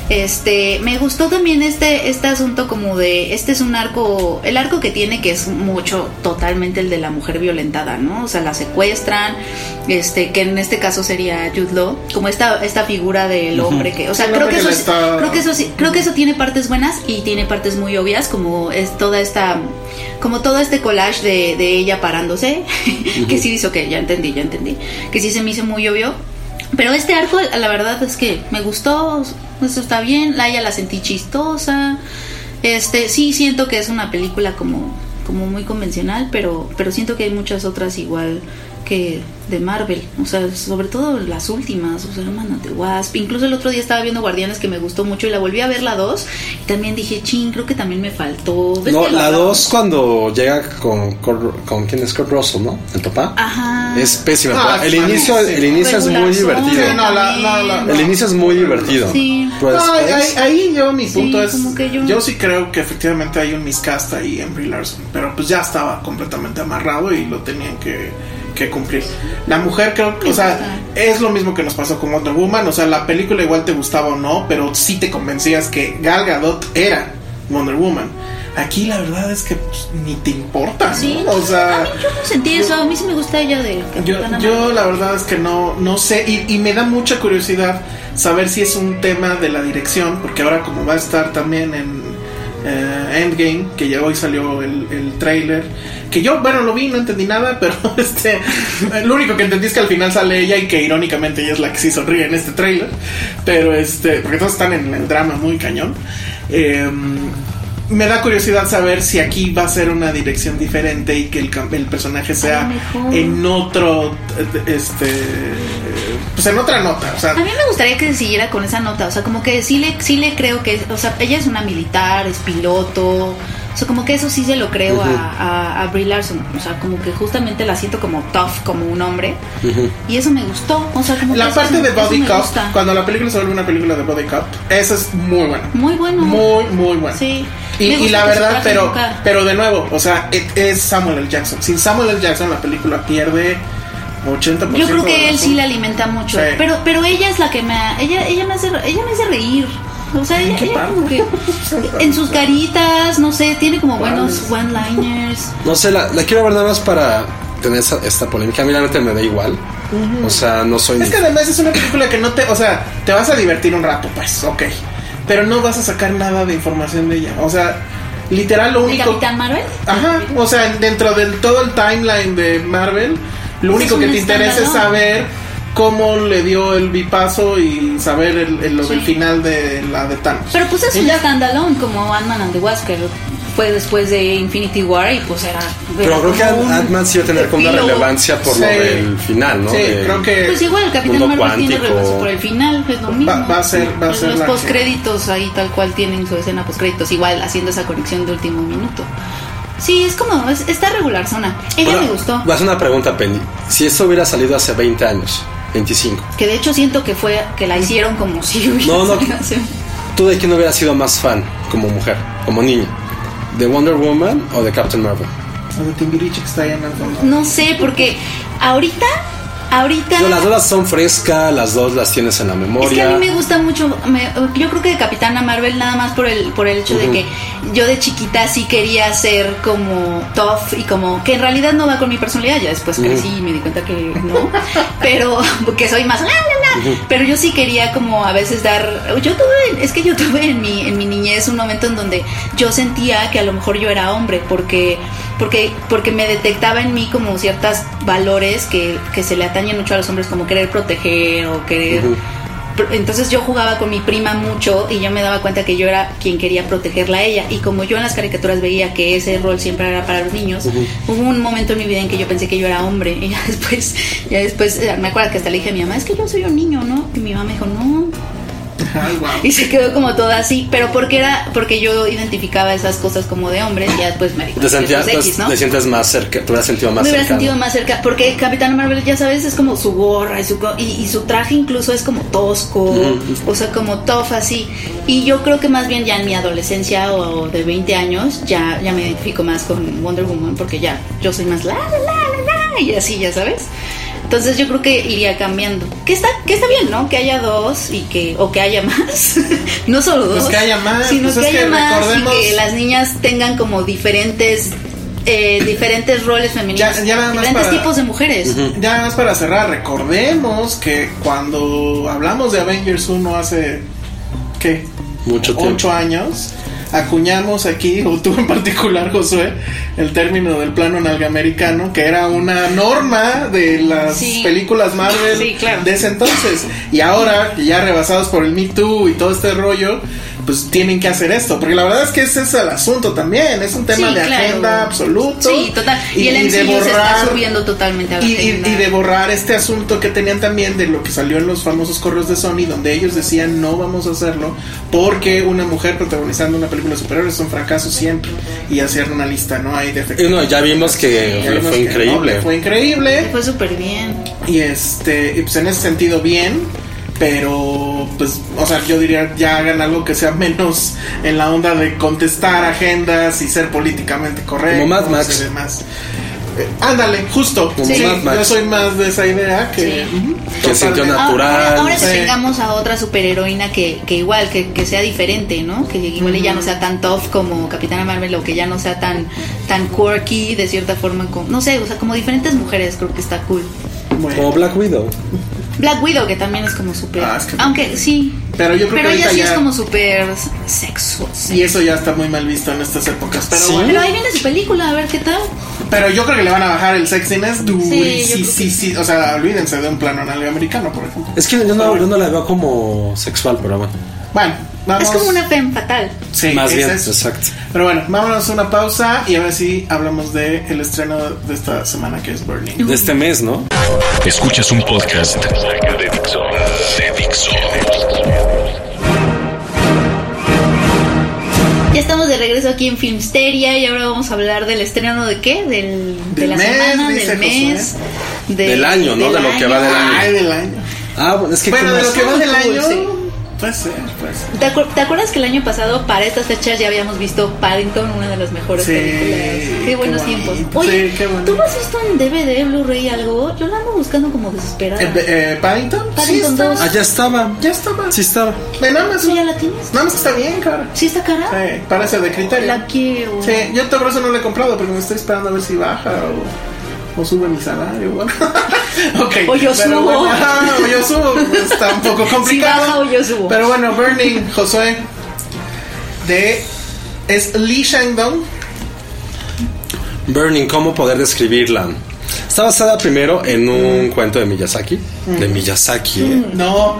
Este, me gustó también este este asunto como de este es un arco, el arco que tiene que es mucho totalmente el de la mujer violentada, ¿no? O sea, la secuestran, este, que en este caso sería Jude Law, como esta esta figura del hombre que, o sea, El creo hombre que que eso le está- creo que eso sí, creo que eso tiene partes buenas y tiene partes muy obvias, como es toda esta como todo este collage de, de ella parándose, que sí dice, ok, ya entendí, ya entendí, que sí se me hizo muy obvio. Pero este arco, la verdad es que me gustó, eso está bien, la ella la sentí chistosa. Este, sí siento que es una película como, como muy convencional, pero, pero siento que hay muchas otras igual que de Marvel, o sea, sobre todo las últimas, o sea, Man and the Wasp. Incluso el otro día estaba viendo Guardianes, que me gustó mucho, y la volví a ver la dos y también dije, chin, creo que también me faltó. ¿Ves No, que lo la hablamos? dos cuando llega con, con, con quién es Kurt Russell, ¿no? El papá. Ajá. Es pésima. Ah, el sí, inicio, sí. el inicio es muy Regular divertido. Zone No, la- no, la- también. El inicio es muy divertido. Sí. Pero No, ahí, después- ahí- ahí yo mi punto Sí, es como que yo- yo sí creo que efectivamente hay un miscast ahí en Brie Larson, pero pues ya estaba completamente amarrado y lo tenían que, que cumplir. La mujer creo que, o sea, es lo mismo que nos pasó con Wonder Woman, o sea, la película igual te gustaba o no, pero sí te convencías que Gal Gadot era Wonder Woman. Aquí la verdad es que pues, ni te importa, ¿no? Sí, O sea, a mí yo no sentí eso, a mí sí me gusta ella de yo, Capitana yo Marvel. la verdad es que no, no sé y, y me da mucha curiosidad saber si es un tema de la dirección, porque ahora como va a estar también en eh, Endgame, que ya hoy salió el, el trailer, que yo, bueno, lo vi, no entendí nada, pero este lo único que entendí es que al final sale ella y que irónicamente ella es la que sí sonríe en este trailer, pero este, porque todos están en el drama muy cañón. eh, Me da curiosidad saber si aquí va a ser una dirección diferente y que el, cam- el personaje sea A lo mejor. en otro, este, pues en otra nota. O sea, A mí me gustaría que siguiera con esa nota, o sea, como que sí le, sí le creo que, o sea, ella es una militar, es piloto, o sea, como que eso sí se lo creo Ujú. a, a, a Brie Larson, o sea, como que justamente la siento como tough, como un hombre, y eso me gustó, o sea, como que la eso- parte de eso Body me Cop, gusta. cuando la película se vuelve una película de Body Cop, eso es muy bueno. Muy bueno. Muy, muy bueno. Sí. Y, Me y gusta la que su verdad, traje pero, nunca- pero de nuevo, o sea, es- es Samuel L. Jackson. Sin Samuel L. Jackson, la película pierde ochenta por ciento. Yo creo de que él razón. sí la alimenta mucho, Sí. pero pero ella es la que me ella ella me hace ella me hace reír. O sea, ella, ¿Qué ella parte? como que en sus caritas, no sé, tiene como buenos one-liners. No sé, la, la quiero ver nada más para tener esa, esta polémica. A mí la neta me da igual. O sea, no soy Es ni... que además es una película que no te, o sea, te vas a divertir un rato, pues, ok. Pero no vas a sacar nada de información de ella. O sea, literal lo ¿De único. Capitán Marvel? Ajá, o sea, dentro del todo el timeline de Marvel, lo Ese único es que un te interesa es standalone. saber cómo le dio el bipaso y saber el, el- lo Sí. del final de la de Thanos. Pero pues es Y un ya. standalone como Ant-Man and the Wasp, que fue después de Infinity War y pues era... Pero creo que como un Ant-Man sí va a tener como una epílogo. relevancia por lo Sí. del final, ¿no? Sí, De- creo que Pues igual el Capitán mundo Marvel tiene cuántico. relevancia por el final, es lo mismo. Va- va a ser- va a Los- ser Los la que- postcréditos ahí tal cual tienen su escena postcréditos, igual haciendo esa conexión de último minuto. Sí, es como, es, está regular zona. Ella Bueno, me gustó. Voy a hacer una pregunta, Penny. Si esto hubiera salido hace veinte años, veinticinco, Que de hecho siento que fue, que la hicieron como si hubiera No, no. salido hace- ¿tú de quién hubieras sido más fan como mujer, como niña? ¿De Wonder Woman o de Captain Marvel? O de Timbiriche que está ahí en el fondo. No sé, porque ahorita, ahorita... Yo, las dos las son frescas, las dos las tienes en la Es que memoria. a mí me gusta mucho, me- yo creo que de Capitana Marvel nada más por el por el hecho de que yo de chiquita sí quería ser como tough y como que en realidad no va con mi personalidad, ya después crecí y me di cuenta que no, pero porque soy más la, la, la. Pero yo sí quería como a veces dar, yo tuve, es que yo tuve en mi en mi niñez un momento en donde yo sentía que a lo mejor yo era hombre porque porque porque me detectaba en mí como ciertos valores que, que se le atañen mucho a los hombres, como querer proteger o querer... Uh-huh. Entonces yo jugaba con mi prima mucho y yo me daba cuenta que yo era quien quería protegerla a ella, y como yo en las caricaturas veía que ese rol siempre era para los niños, uh-huh. hubo un momento en mi vida en que yo pensé que yo era hombre, y ya después, ya después me acuerdo que hasta le dije a mi mamá, es que yo soy un niño, ¿no? Y mi mamá me dijo, no. Ay, wow. Y se quedó como toda así, pero porque era porque yo identificaba esas cosas como de hombres, y ya después me dijo, te sentías, X, ¿no? Te sientes más cerca, te hubieras sentido más me cerca. Me hubiera sentido más cerca, porque Capitana Marvel, ya sabes, es como su gorra y su y, y su traje incluso es como tosco, uh-huh. o sea, como tough así. Y yo creo que más bien ya en mi adolescencia o de veinte años ya ya me identifico más con Wonder Woman, porque ya yo soy más la la la la y así, ya sabes. Entonces yo creo que iría cambiando. Que está, que está bien, ¿no? Que haya dos y que, o que haya más. No solo dos. Pues que haya más. Sino pues que haya que más recordemos... y que las niñas tengan como diferentes, eh, diferentes roles femeninos. Ya, ya nada más diferentes para, tipos de mujeres. Uh-huh. Ya nada más para cerrar, recordemos que cuando hablamos de Avengers uno hace, ¿qué? Mucho tiempo. Ocho años. Acuñamos aquí, o tú en particular, Josué, el término del plano nalgamericano, que era una norma de las sí. películas Marvel sí, claro. de ese entonces. Y ahora, ya rebasados por el Me Too y todo este rollo, pues tienen que hacer esto, porque la verdad es que ese es el asunto también, es un tema sí, de claro. agenda absoluto. Sí, total. Y, y el M C U se está subiendo totalmente a la y, agenda. Y, y de borrar este asunto que tenían también de lo que salió en los famosos correos de Sony, donde ellos decían no vamos a hacerlo porque una mujer protagonizando una película de superhéroes es un fracaso siempre, y hacían una lista, ¿no? Hay defectos. Y no, ya vimos que ya vimos fue que increíble. No, que fue increíble. Fue súper bien. Y este, y pues en ese sentido bien. Pero, pues, o sea, yo diría, ya hagan algo que sea menos en la onda de contestar agendas y ser políticamente correctos. Como Mad Max. Y demás. Eh, ándale, justo. Como sí, Mad Max. Yo soy más de esa idea que... Sí. Uh-huh, que sintió natural. Ahora, ahora sí. que tengamos a otra superheroína que, que igual, que, que sea diferente, ¿no? Que igual uh-huh. ella no sea tan tough como Capitana Marvel, o que ya no sea tan, tan quirky, de cierta forma, como, no sé, o sea, como diferentes mujeres, creo que está cool. Bueno. Como Black Widow. Black Widow, que también es como súper... Ah, es que... Aunque sí. Pero yo creo pero que ella sí ya... es como súper sexual. Y eso ya está muy mal visto en estas épocas. Pero, sí. bueno. Pero ahí viene su película, a ver qué tal. Pero yo creo que le van a bajar el sexiness durísimo. Sí, sí, que... sí. O sea, olvídense de un plano nalga americano, por ejemplo. Es que yo no, yo no la veo como sexual, pero bueno. Bueno, vamos. Es como una femme fatal. Sí, más bien, es. exacto. Pero bueno, vámonos a una pausa y a ver si hablamos de el estreno de esta semana, que es Burning. De este mes, ¿no? Escuchas un podcast de Dixo. De Dixo. Ya estamos de regreso aquí en Filmsteria y ahora vamos a hablar del estreno de qué, del, de del la mes, semana, del mes, de, del año, ¿no? Del de lo año. que va del año. Ay, del año. Ah, bueno, es que bueno, de lo que va del año. Sí. Puede ser, puede ser. ¿Te, acu- ¿Te acuerdas que el año pasado, para estas fechas, ya habíamos visto Paddington, una de las mejores sí, películas? Qué buenos qué tiempos. Sí, Oye, qué ¿tú has visto en D V D, Blu-ray algo? Yo la ando buscando como desesperada. Eh, eh, ¿Paddington? Paddington sí, dos. Ah, ya estaba. Ya estaba. Sí estaba. Ven, nada más. ¿Tú ya la tienes? Nada más que está bien, cara. ¿Sí está cara? Sí, parece de criterio. La quiero. Sí, yo por eso no la he comprado, porque me estoy esperando a ver si baja o, o sube mi salario. Bueno. Okay, o yo subo. Bueno, ah, o yo subo. Está un poco complicado. Si baja o yo subo. Pero bueno, Burning, Josué, de es Lee Shang-dong. Burning, ¿cómo poder describirla? Está basada primero en un mm. cuento de Miyazaki. Mm. De Miyazaki. ¿eh? No.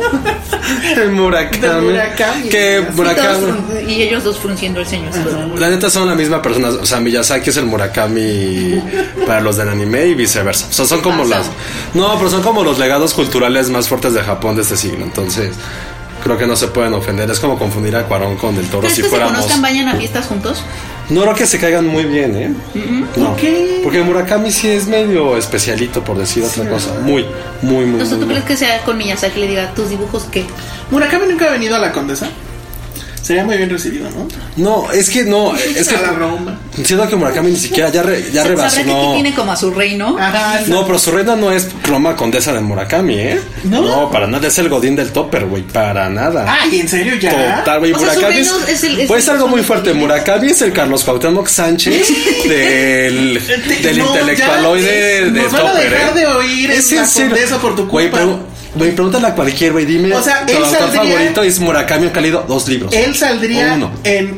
El Murakami. De Murakami. Que Murakami. Y, y ellos dos frunciendo el ceño. Uh-huh. La neta son la misma persona. O sea, Miyazaki es el Murakami para los del anime y viceversa. O sea, son como las. No, pero son como los legados culturales más fuertes de Japón de este siglo. Entonces, creo que no se pueden ofender. Es como confundir a Cuarón con el Toro. ¿Crees si que fuéramos. se conozcan, vayan a fiestas juntos? No creo que se caigan muy bien, ¿eh? Uh-huh. No. ¿Por qué? Porque Murakami sí es medio especialito, por decir sí, otra cosa. Muy, muy, muy. O sea, muy ¿tú muy. crees que sea con Miyazaki y le diga tus dibujos qué? Murakami nunca ha venido a la Condesa. Sería muy bien recibido, ¿no? No, es que no, es que a la Roma. siento que Murakami ni siquiera ya, re, ya rebasó. ¿Sabrá que No. aquí tiene como a su reino? Ajá, No, pero su reina no es Roma Condesa de Murakami, ¿eh? No. No, para nada, es el Godín del Topper, güey, para nada. Ay, ¿en serio ya? Total, güey, O sea, su Murakami reino es, es el- es puede el- ser algo son muy los fuerte. Godines. Murakami es el Carlos Cuauhtémoc Sánchez del, del No, intelectualoide ya, de nos van a Topper, dejar ¿eh? de oír Es en en la serio. Condesa por tu Güey, culpa. pero- güey, pregúntale a cualquier, güey, dime. O sea, tu él autor saldría- favorito es Murakami, ha leído dos libros. Él saldría O uno. en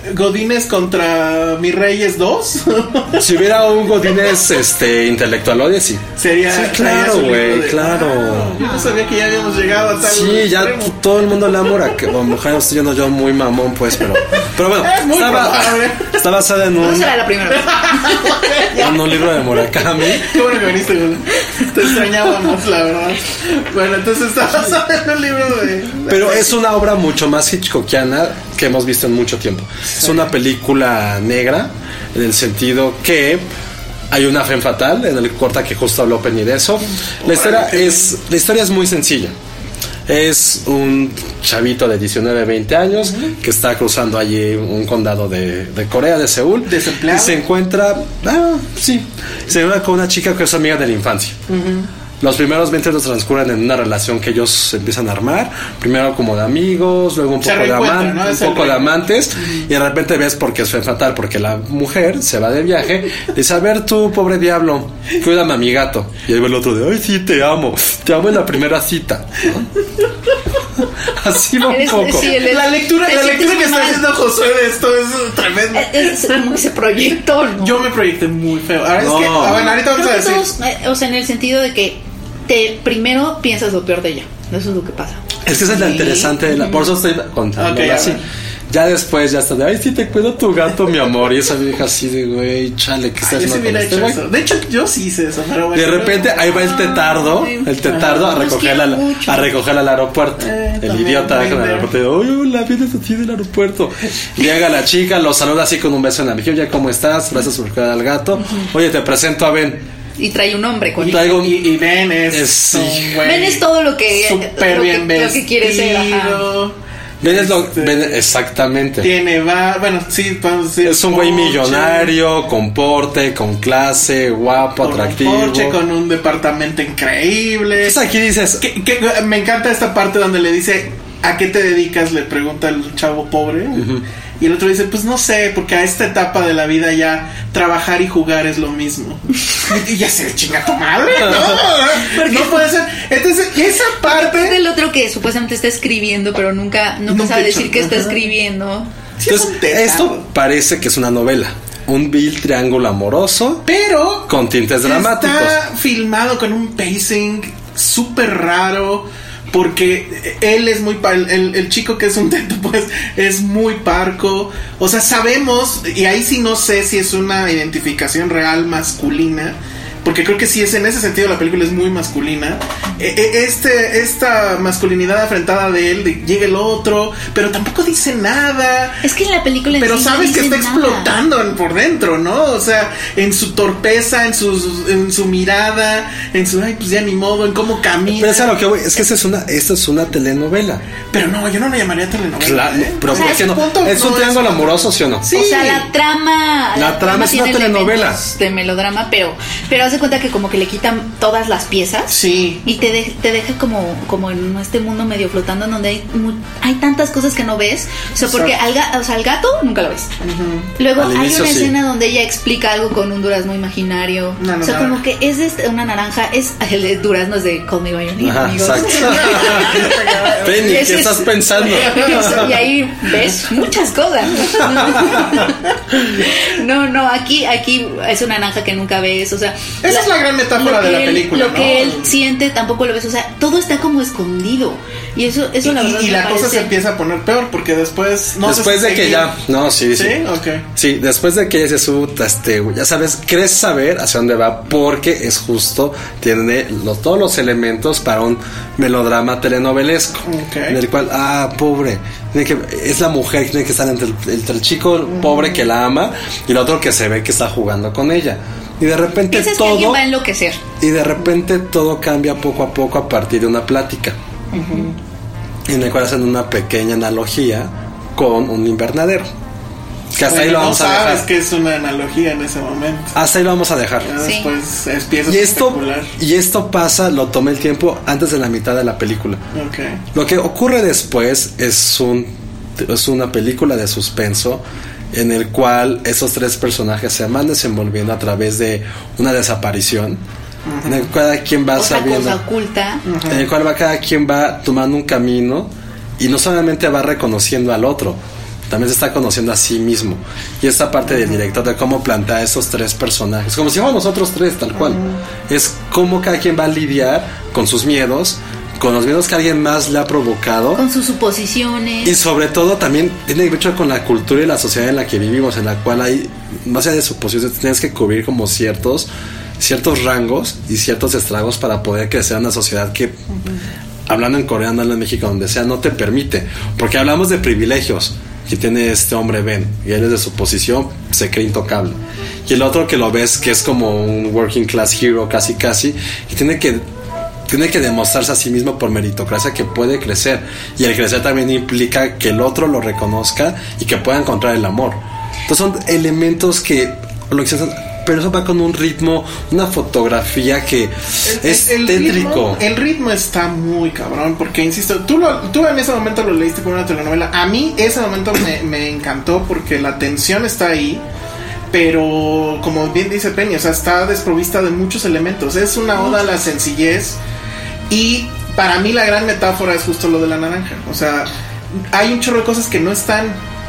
Godínez contra Mi Reyes dos. Si hubiera un Godínez este, intelectualoide, sí. Sería. Sí, claro, güey, de... claro. Wow, yo no sabía que ya habíamos llegado a tal. Sí, ya t- todo el mundo le amora. Que, bueno, mujer, estoy yendo yo muy mamón, pues, pero. Pero bueno, estaba, está basada en un. No será la primera vez. En un libro de Murakami. Qué bueno que viniste, güey. Te extrañábamos, la verdad. Bueno, entonces está basada en un libro de. Pero es una obra mucho más hitchcockiana que hemos visto en mucho tiempo. Sí. Es una película negra en el sentido que hay una femme fatal en el corta que justo habló Penny de eso. La historia es la historia es muy sencilla. Es un chavito de diecinueve, veinte años uh-huh. que está cruzando allí un condado de, de Corea, de Seúl. Desempleado. Y se encuentra, ah, sí, se encuentra con una chica que es amiga de la infancia. Uh-huh. Los primeros veinte años transcurren en una relación que ellos empiezan a armar. Primero como de amigos, luego un poco, de, aman- ¿no? un poco de amantes. Uh-huh. Y de repente ves porque es fatal, porque la mujer se va de viaje. Dice, a ver tú, pobre diablo, cuídame a mi gato. Y ahí va el otro de, ay sí, te amo. Te amo en la primera cita, ¿no? Así va un poco. Sí, el, la lectura, la lectura que está haciendo Josué de esto es tremenda. Es, es como ese proyecto, ¿no? Yo me proyecté muy feo. Ahora no. es que, ah, bueno, ahorita vamos a decir. Todos, o sea, en el sentido de que te primero piensas lo peor de ella. Eso es lo que pasa. Es que eso es lo interesante de la. Por eso estoy contando okay, así. Ya después ya está de, ay, sí te cuido tu gato, mi amor. Y esa vieja así de, güey, chale, ¿qué estás haciendo con este güey? De hecho, yo sí hice eso, pero bueno. De repente ahí va el tetardo, el tetardo a recogerla, a recogerla al aeropuerto. Eh, el idiota deja en el aeropuerto y dice, oye, hola, vienes así del aeropuerto. Llega la chica, lo saluda así con un beso en la mejilla, oye, ¿cómo estás? Gracias por cuidar al gato. Oye, te presento a Ben. Y trae un hombre con y, él. Y, y Ben es, es sí. Ben es todo lo que súper bien vestido, lo que quiere ser. Ajá. Ben es lo, ben, exactamente. Tiene va, bueno, sí, vamos a decir, es un güey millonario, con porte, con clase, guapo, con atractivo. Un Porsche, con un departamento increíble. Entonces aquí dices, que, que, me encanta esta parte donde le dice, ¿a qué te dedicas? Le pregunta el chavo pobre. Uh-huh. Y el otro dice, pues no sé, porque a esta etapa de la vida ya trabajar y jugar es lo mismo. Y ya se chinga tu madre, ¿no? No puede ser. Entonces, esa parte... Es el otro que supuestamente está escribiendo, pero nunca, nunca no sabe decir que está escribiendo. Sí, entonces, esto parece que es una novela. Un vil triángulo amoroso, pero con tintes dramáticos. Está filmado con un pacing súper raro. Porque él es muy el, el, el chico que es un teto pues es muy parco. O sea, sabemos, y ahí sí no sé si es una identificación real masculina, porque creo que sí es en ese sentido la película es muy masculina. Este, esta masculinidad afrentada de él, de, llega el otro, pero tampoco dice nada. Es que en la película pero sí sabes no que está nada. explotando en, por dentro, ¿no? O sea, en su torpeza, en su, en su mirada, en su ay, pues ya ni modo, en cómo camina. Pero es a lo que voy, es que esa es una, esta es una telenovela. Pero no, yo no la llamaría telenovela. Claro, ¿eh? Pero o sea, ¿por qué no? ¿Es un no triángulo es... amoroso, sí o no? Sí. O sea, la trama. La, la trama es una telenovela. De melodrama, pero, pero haz de cuenta que como que le quitan todas las piezas. Sí. Y te, de, te deja como, como en este mundo medio flotando en donde hay, muy, hay tantas cosas que no ves. O sea, porque al, o sea, al gato nunca lo ves. Uh-huh. Luego al hay una sí. escena donde ella explica algo con un durazno imaginario. No, no, o sea, no, como no. que es de una naranja, es el durazno es de Call Me By Your Name, amigos. Penny, ¿qué es, estás pensando? Y ahí ves muchas cosas. No, no, aquí, aquí es una naranja que nunca ves. O sea, esa la, es la gran metáfora de la él, película. Lo ¿no? que él siente tampoco lo ves. O sea, todo está como escondido. Y eso, eso y, la verdad. Y, y la parece... cosa se empieza a poner peor porque después. No después de que seguir. ya. No, sí, sí. Sí, okay. Sí, después de que ella se sube, este, ya sabes, crees saber hacia dónde va porque es justo, tiene los, todos los elementos para un melodrama telenovelesco. Okay. En el cual, ah, pobre. Tiene que, es la mujer que tiene que estar entre el, entre el chico mm. pobre que la ama y el otro que se ve que está jugando con ella. Y de repente Piensas todo. Que alguien va a enloquecer. Y de repente todo cambia poco a poco a partir de una plática. Uh-huh. En el cual hacen una pequeña analogía con un invernadero. Que hasta bueno, ahí lo vamos no a dejar. sabes que es una analogía en ese momento. Hasta ahí lo vamos a dejar. Ya sí. Después empieza y esto, especular. Y esto pasa, lo toma el tiempo antes de la mitad de la película. Okay. Lo que ocurre después es un es una película de suspenso en el cual esos tres personajes se van desenvolviendo a través de una desaparición. Uh-huh. En el cual cada quien va Otra sabiendo cosa oculta. Uh-huh. En el cual va cada quien va tomando un camino y no solamente va reconociendo al otro, también se está conociendo a sí mismo. Y esta parte del director de cómo plantea esos tres personajes, como si fuéramos nosotros tres, tal cual. Uh-huh. Es cómo cada quien va a lidiar con sus miedos, con los miedos que alguien más le ha provocado, con sus suposiciones. Y sobre todo también tiene mucho con la cultura y la sociedad en la que vivimos, en la cual hay, más allá de suposiciones, tienes que cubrir como ciertos ciertos rangos y ciertos estragos para poder crecer en una sociedad que, uh-huh. hablando en coreano, hablando en México, donde sea, no te permite. Porque hablamos de privilegios que tiene este hombre Ben, y él desde su posición se cree intocable. Y el otro que lo ves que es como un working class hero casi casi, y tiene que tiene que demostrarse a sí mismo por meritocracia que puede crecer, y el crecer también implica que el otro lo reconozca y que pueda encontrar el amor. Entonces son elementos que lo que se pero eso va con un ritmo, una fotografía que el, es el tétrico. Ritmo, el ritmo está muy cabrón, porque insisto, tú, lo, tú en ese momento lo leíste como una telenovela. A mí ese momento me, me encantó porque la tensión está ahí, pero como bien dice Penny, o sea, está desprovista de muchos elementos. Es una oda a la sencillez, y para mí la gran metáfora es justo lo de la naranja. O sea, hay un chorro de cosas que no están,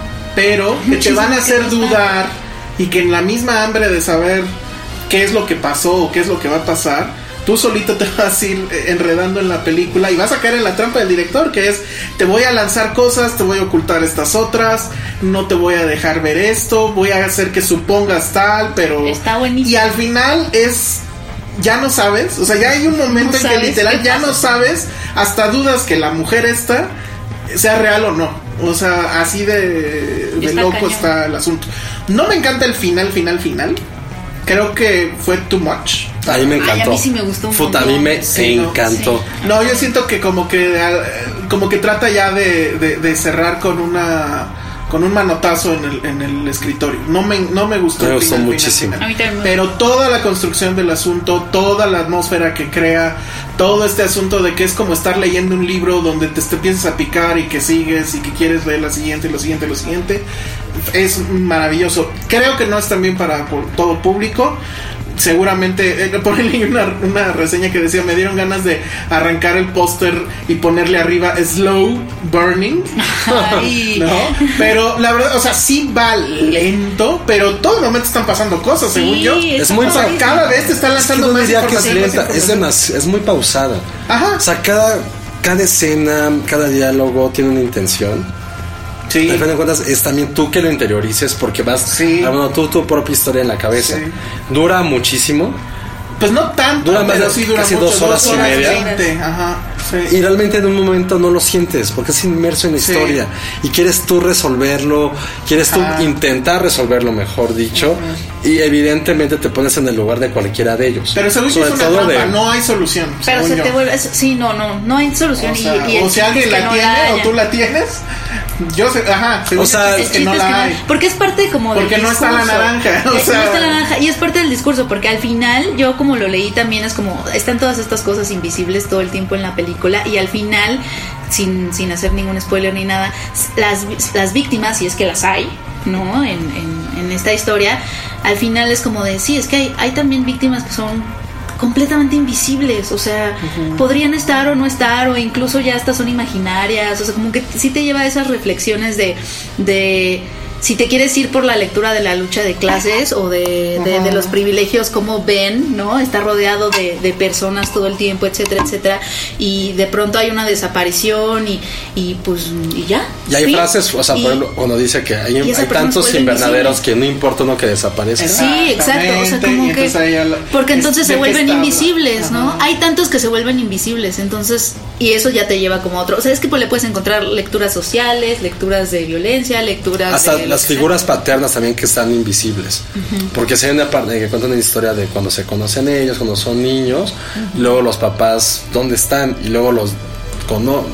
pero que te van a hacer dudar, y que en la misma hambre de saber qué es lo que pasó o qué es lo que va a pasar, tú solito te vas a ir enredando en la película y vas a caer en la trampa del director, que es: te voy a lanzar cosas, te voy a ocultar estas otras, no te voy a dejar ver esto, voy a hacer que supongas tal, pero... Está buenísimo. Y al final es... ya no sabes, o sea, ya hay un momento no en que literal ya no sabes, hasta dudas que la mujer esta sea real o no. O sea, así de, de loco cañón. Está el asunto. No me encanta el final, final, final. Creo que fue too much. A mí me encantó. Ay, a mí sí me gustó un Puta, a mí me sí, encantó. No, sí. no, yo siento que como que como que trata ya de, de, de cerrar con una con un manotazo en el, en el escritorio. No me, no me gustó. Me el gustó final, muchísimo. Final, final. Pero toda la construcción del asunto, toda la atmósfera que crea, todo este asunto de que es como estar leyendo un libro donde te, te empiezas a picar y que sigues y que quieres ver la siguiente, lo siguiente, lo siguiente, es maravilloso. Creo que no es también para por todo público. Seguramente, eh, por ahí una, una reseña que decía: me dieron ganas de arrancar el póster y ponerle arriba slow burning. ¿No? Pero la verdad, o sea, sí va lento, pero todo el momento están pasando cosas, sí, según yo. Es muy, o sea, cada vez te están lanzando es que más información, que es lenta, más es, demas, es muy pausada. Ajá. O sea, cada, cada escena, cada diálogo tiene una intención. Sí. Al fin de cuentas es también tú que lo interiorices, porque vas sí. armando tú tu propia historia en la cabeza. Sí. Dura muchísimo. Pues no tanto, dura más pero de sí dura casi mucho, dos horas, dos horas y media. veinte. Ajá. Sí. Y realmente en un momento no lo sientes porque es inmerso en la sí. historia y quieres tú resolverlo, quieres tú ah. intentar resolverlo, mejor dicho, uh-huh. y evidentemente te pones en el lugar de cualquiera de ellos. Pero según sobre es una todo trampa, de... no hay solución. Pero se yo. te vuelve, sí, no, no, no hay solución. O sea, y, y o si alguien la no tiene la o tú la tienes, yo sé, ajá, o sea, es que no la hay. Porque es parte como del porque no discurso. Está la naranja, o sea, no está la naranja y es parte del discurso, porque al final yo como lo leí también es como están todas estas cosas invisibles todo el tiempo en la película y al final sin, sin hacer ningún spoiler ni nada, las, las víctimas, si es que las hay, ¿no? En, en, en esta historia, al final es como de, sí, es que hay, hay también víctimas que son completamente invisibles, o sea, uh-huh. podrían estar o no estar, o incluso ya hasta son imaginarias, o sea, como que sí te lleva a esas reflexiones de... de si te quieres ir por la lectura de la lucha de clases o de, de, de los privilegios, como Ben, ¿no? Está rodeado de, de personas todo el tiempo, etcétera, etcétera, y de pronto hay una desaparición y, y pues, y ya. Y hay ¿sí? frases, o sea, y, por ejemplo, cuando dice que hay, hay tantos invernaderos que no importa uno que desaparezca. Sí, exacto, o sea, como que... La, porque entonces se vuelven invisibles, ¿no? Ajá. Hay tantos que se vuelven invisibles, entonces, y eso ya te lleva como a otro. O sea, es que pues le puedes encontrar lecturas sociales, lecturas de violencia, lecturas hasta de... las figuras paternas también que están invisibles, uh-huh. porque se hay una parte que cuenta una historia de cuando se conocen ellos, cuando son niños, uh-huh. luego los papás dónde están y luego los cono-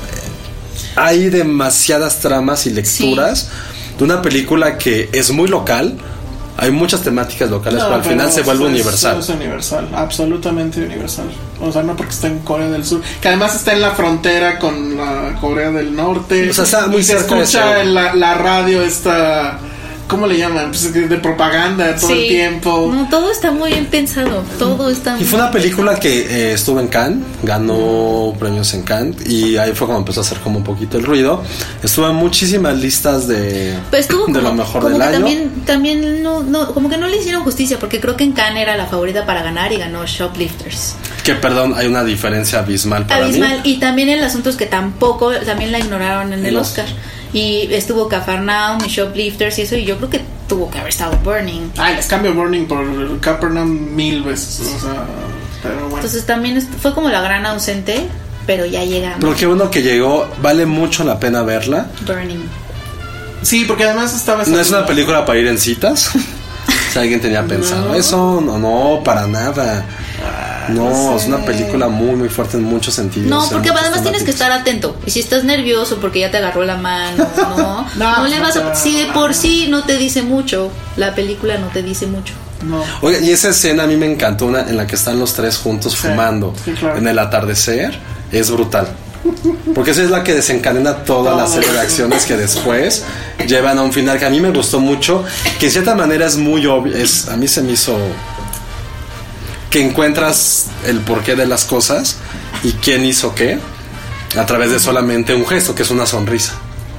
hay demasiadas tramas y lecturas sí. de una película que es muy local. Hay muchas temáticas locales, no, pero al final se vuelve es, universal. Es universal, absolutamente universal. O sea, no porque está en Corea del Sur, que además está en la frontera con la Corea del Norte. O sea, está muy y se cerca escucha en la, la radio esta ¿cómo le llaman? Pues de propaganda todo sí. el tiempo. No, todo está muy bien pensado. Todo está. Y fue una película que eh, estuvo en Cannes, ganó premios en Cannes y ahí fue cuando empezó a hacer como un poquito el ruido. Estuvo en muchísimas listas de, pues estuvo de como, lo mejor como del que año. También, también no, no, como que no le hicieron justicia porque creo que en Cannes era la favorita para ganar y ganó Shoplifters. Que perdón, hay una diferencia abismal para abismal mí. Y también el asunto es que tampoco, también la ignoraron en el Los... Oscar. Y estuvo Cafarnaum y Shoplifters y eso, y yo creo que tuvo que haber estado Burning. Ay, les cambio Burning por Capernaum mil veces. O sea, pero bueno. Entonces también fue como la gran ausente, pero ya llegamos. Pero qué bueno que llegó, vale mucho la pena verla. Burning. Sí, porque además estaba... No es una película para ir en citas. Si alguien tenía pensado no. eso, no, no, para nada. No, no sé. Es una película muy, muy fuerte en muchos sentidos. No, porque además tienes que estar atento. Y si estás nervioso porque ya te agarró la mano, no, no, no le vas a... Si de por sí no te dice mucho, la película no te dice mucho. No. Oye, y esa escena a mí me encantó, una en la que están los tres juntos sí, fumando sí, claro. en el atardecer, es brutal. Porque esa es la que desencadena toda la serie de acciones que después llevan a un final que a mí me gustó mucho, que de cierta manera es muy obvio, es, a mí se me hizo que encuentras el porqué de las cosas y quién hizo qué a través de solamente un gesto, que es una sonrisa.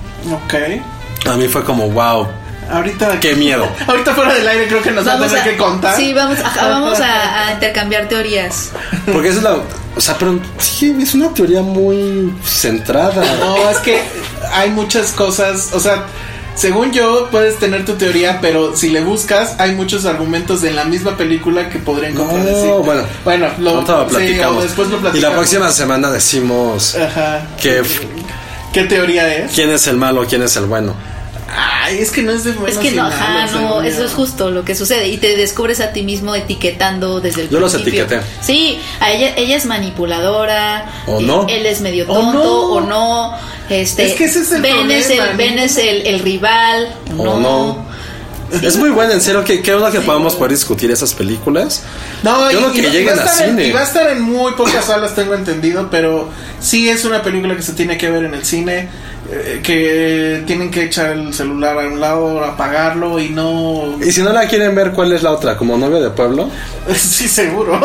Ok. A mí fue como wow. Ahorita qué miedo. Ahorita fuera del aire creo que nos vamos a tener que contar. Sí, vamos a, vamos a, a intercambiar teorías. Porque esa es la, o sea, pero sí es una teoría muy centrada. No, es que hay muchas cosas, o sea, según yo puedes tener tu teoría, pero si le buscas hay muchos argumentos en la misma película que podrían contradecir. No, bueno, bueno, lo, lo platicamos. Sí, después lo platicamos. Y la próxima semana decimos Ajá. que ¿qué teoría es? ¿Quién es el malo, quién es el bueno? Ay, es que no es de bueno. Es que no, ajá, no, eso es justo lo que sucede. Y te descubres a ti mismo etiquetando desde el Yo principio. Yo los etiqueté. Sí, a ella, ella es manipuladora. ¿O no? Él es medio tonto, o no. O no. Este, es que ese es el Ben problema. Es el, Ben es el, el rival, o no. no. Sí. Es muy bueno, en serio, que qué onda que sí. podamos poder discutir esas películas. No, Yo y, lo que y lleguen a cine. En, y va a estar en muy pocas salas, tengo entendido, pero sí es una película que se tiene que ver en el cine, eh, que tienen que echar el celular a un lado, apagarlo y no... Y si no la quieren ver, ¿cuál es la otra? ¿Como Novio de Pueblo? Sí, seguro.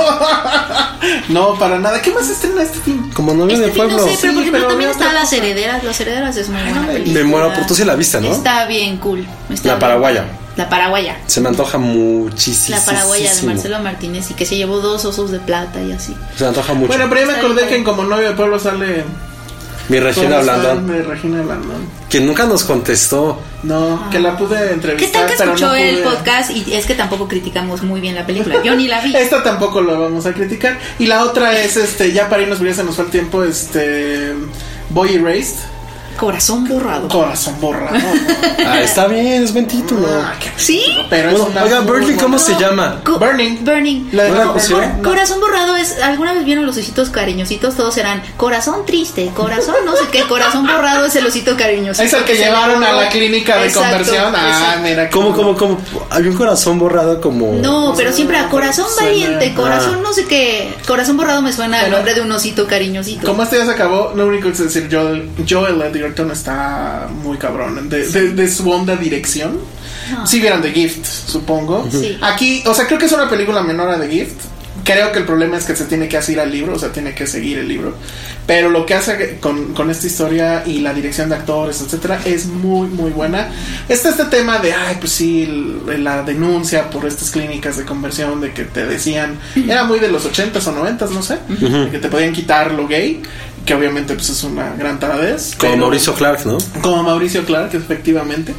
No, para nada. ¿Qué más estrena este film? Como Novio este de film, Pueblo. No sé, pero sí, por ejemplo pero también está Las cosa. Herederas. Las Herederas es muy buena película. Me muero, por tú sí la viste, ¿no? Está bien cool. Está la bien paraguaya. Cool. La paraguaya. Se me antoja muchísimo. La paraguaya de Marcelo Martínez y que se llevó dos osos de plata y así. Se me antoja mucho. Bueno, pero ya me acordé que en Como Novio de Pueblo sale... Mi Regina Blandón. Mi Regina Blandón. Que nunca nos contestó. No, ah. que la pude entrevistar. ¿Qué tal que escuchó no el podcast? Y es que tampoco criticamos muy bien la película. Yo ni la vi. Esta tampoco la vamos a criticar. Y la otra es, este, ya para irnos, porque ya se nos fue el tiempo, este... Boy Erased. Corazón borrado. Corazón borrado. Ah, está bien, es buen título. Ah, sí. Pero bueno, es una oiga, Burning, ¿cómo no. se llama? Co- Burning. Burning. La de ¿No la pusieron? Cor- corazón borrado es. ¿Alguna vez vieron los ositos cariñositos? Todos eran corazón triste, corazón no sé qué. Corazón borrado es el osito cariñosito. Es el que, que llevaron a la clínica de exacto, conversión. Ah, exacto. mira. ¿Cómo, cómo, cómo? Había un corazón borrado como. No, pero siempre a corazón suena. valiente, corazón ah. no sé qué. Corazón borrado me suena el nombre de un osito cariñosito. Como este ya se acabó, lo único que es decir, Joel, Joel Edgerton está muy cabrón. De, de, de su onda dirección. No. Si vieron The Gift, supongo. Sí. Aquí, o sea, creo que es una película menor a The Gift. Creo que el problema es que se tiene que hacer al libro, o sea, tiene que seguir el libro. Pero lo que hace con, con esta historia y la dirección de actores, etcétera, es muy, muy buena. Está este tema de, ay, pues sí, el, la denuncia por estas clínicas de conversión, de que te decían, era muy de los ochentas o noventas, no sé, uh-huh. de que te podían quitar lo gay, que obviamente pues es una gran taradez. Como pero, Mauricio Clark, ¿no? Como Mauricio Clark, efectivamente.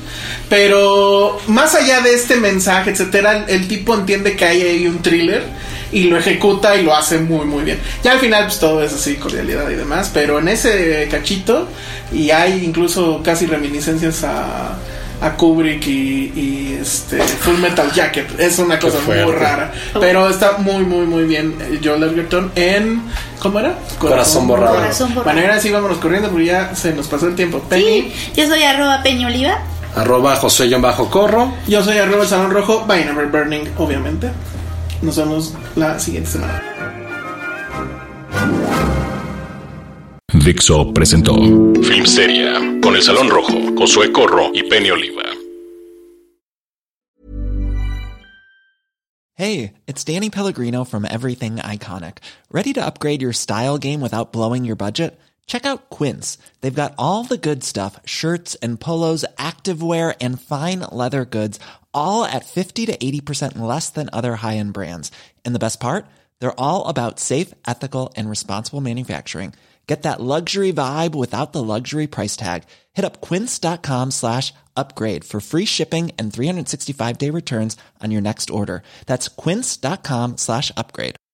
Pero más allá de este mensaje, etcétera, el, el tipo entiende que hay ahí un thriller y lo ejecuta y lo hace muy muy bien. Ya al final pues todo es así, cordialidad y demás, pero en ese cachito, y hay incluso casi reminiscencias a, a Kubrick y, y este Full Metal Jacket. Es una cosa muy rara, pero está muy muy muy bien Joel Edgerton en... ¿Cómo era? Corazón, Corazón borrado. Corazón borrado. Bueno, ahora sí vámonos corriendo porque ya se nos pasó el tiempo. Penny. Sí, yo soy arroba Peña Oliva. Arroba José-Corro. Yo soy arroba el Salón Rojo. By Never Burning, obviamente. Nos vemos la siguiente semana. Dixo presentó Filmsteria con el Salón Rojo, Josué Corro y Penny Oliva. Hey, it's Danny Pellegrino from Everything Iconic. Ready to upgrade your style game without blowing your budget? Check out Quince. They've got all the good stuff, shirts and polos, activewear, and fine leather goods, all at fifty to eighty percent less than other high-end brands. And the best part? They're all about safe, ethical, and responsible manufacturing. Get that luxury vibe without the luxury price tag. Hit up quince.com slash upgrade for free shipping and three sixty-five day returns on your next order. That's quince.com slash upgrade.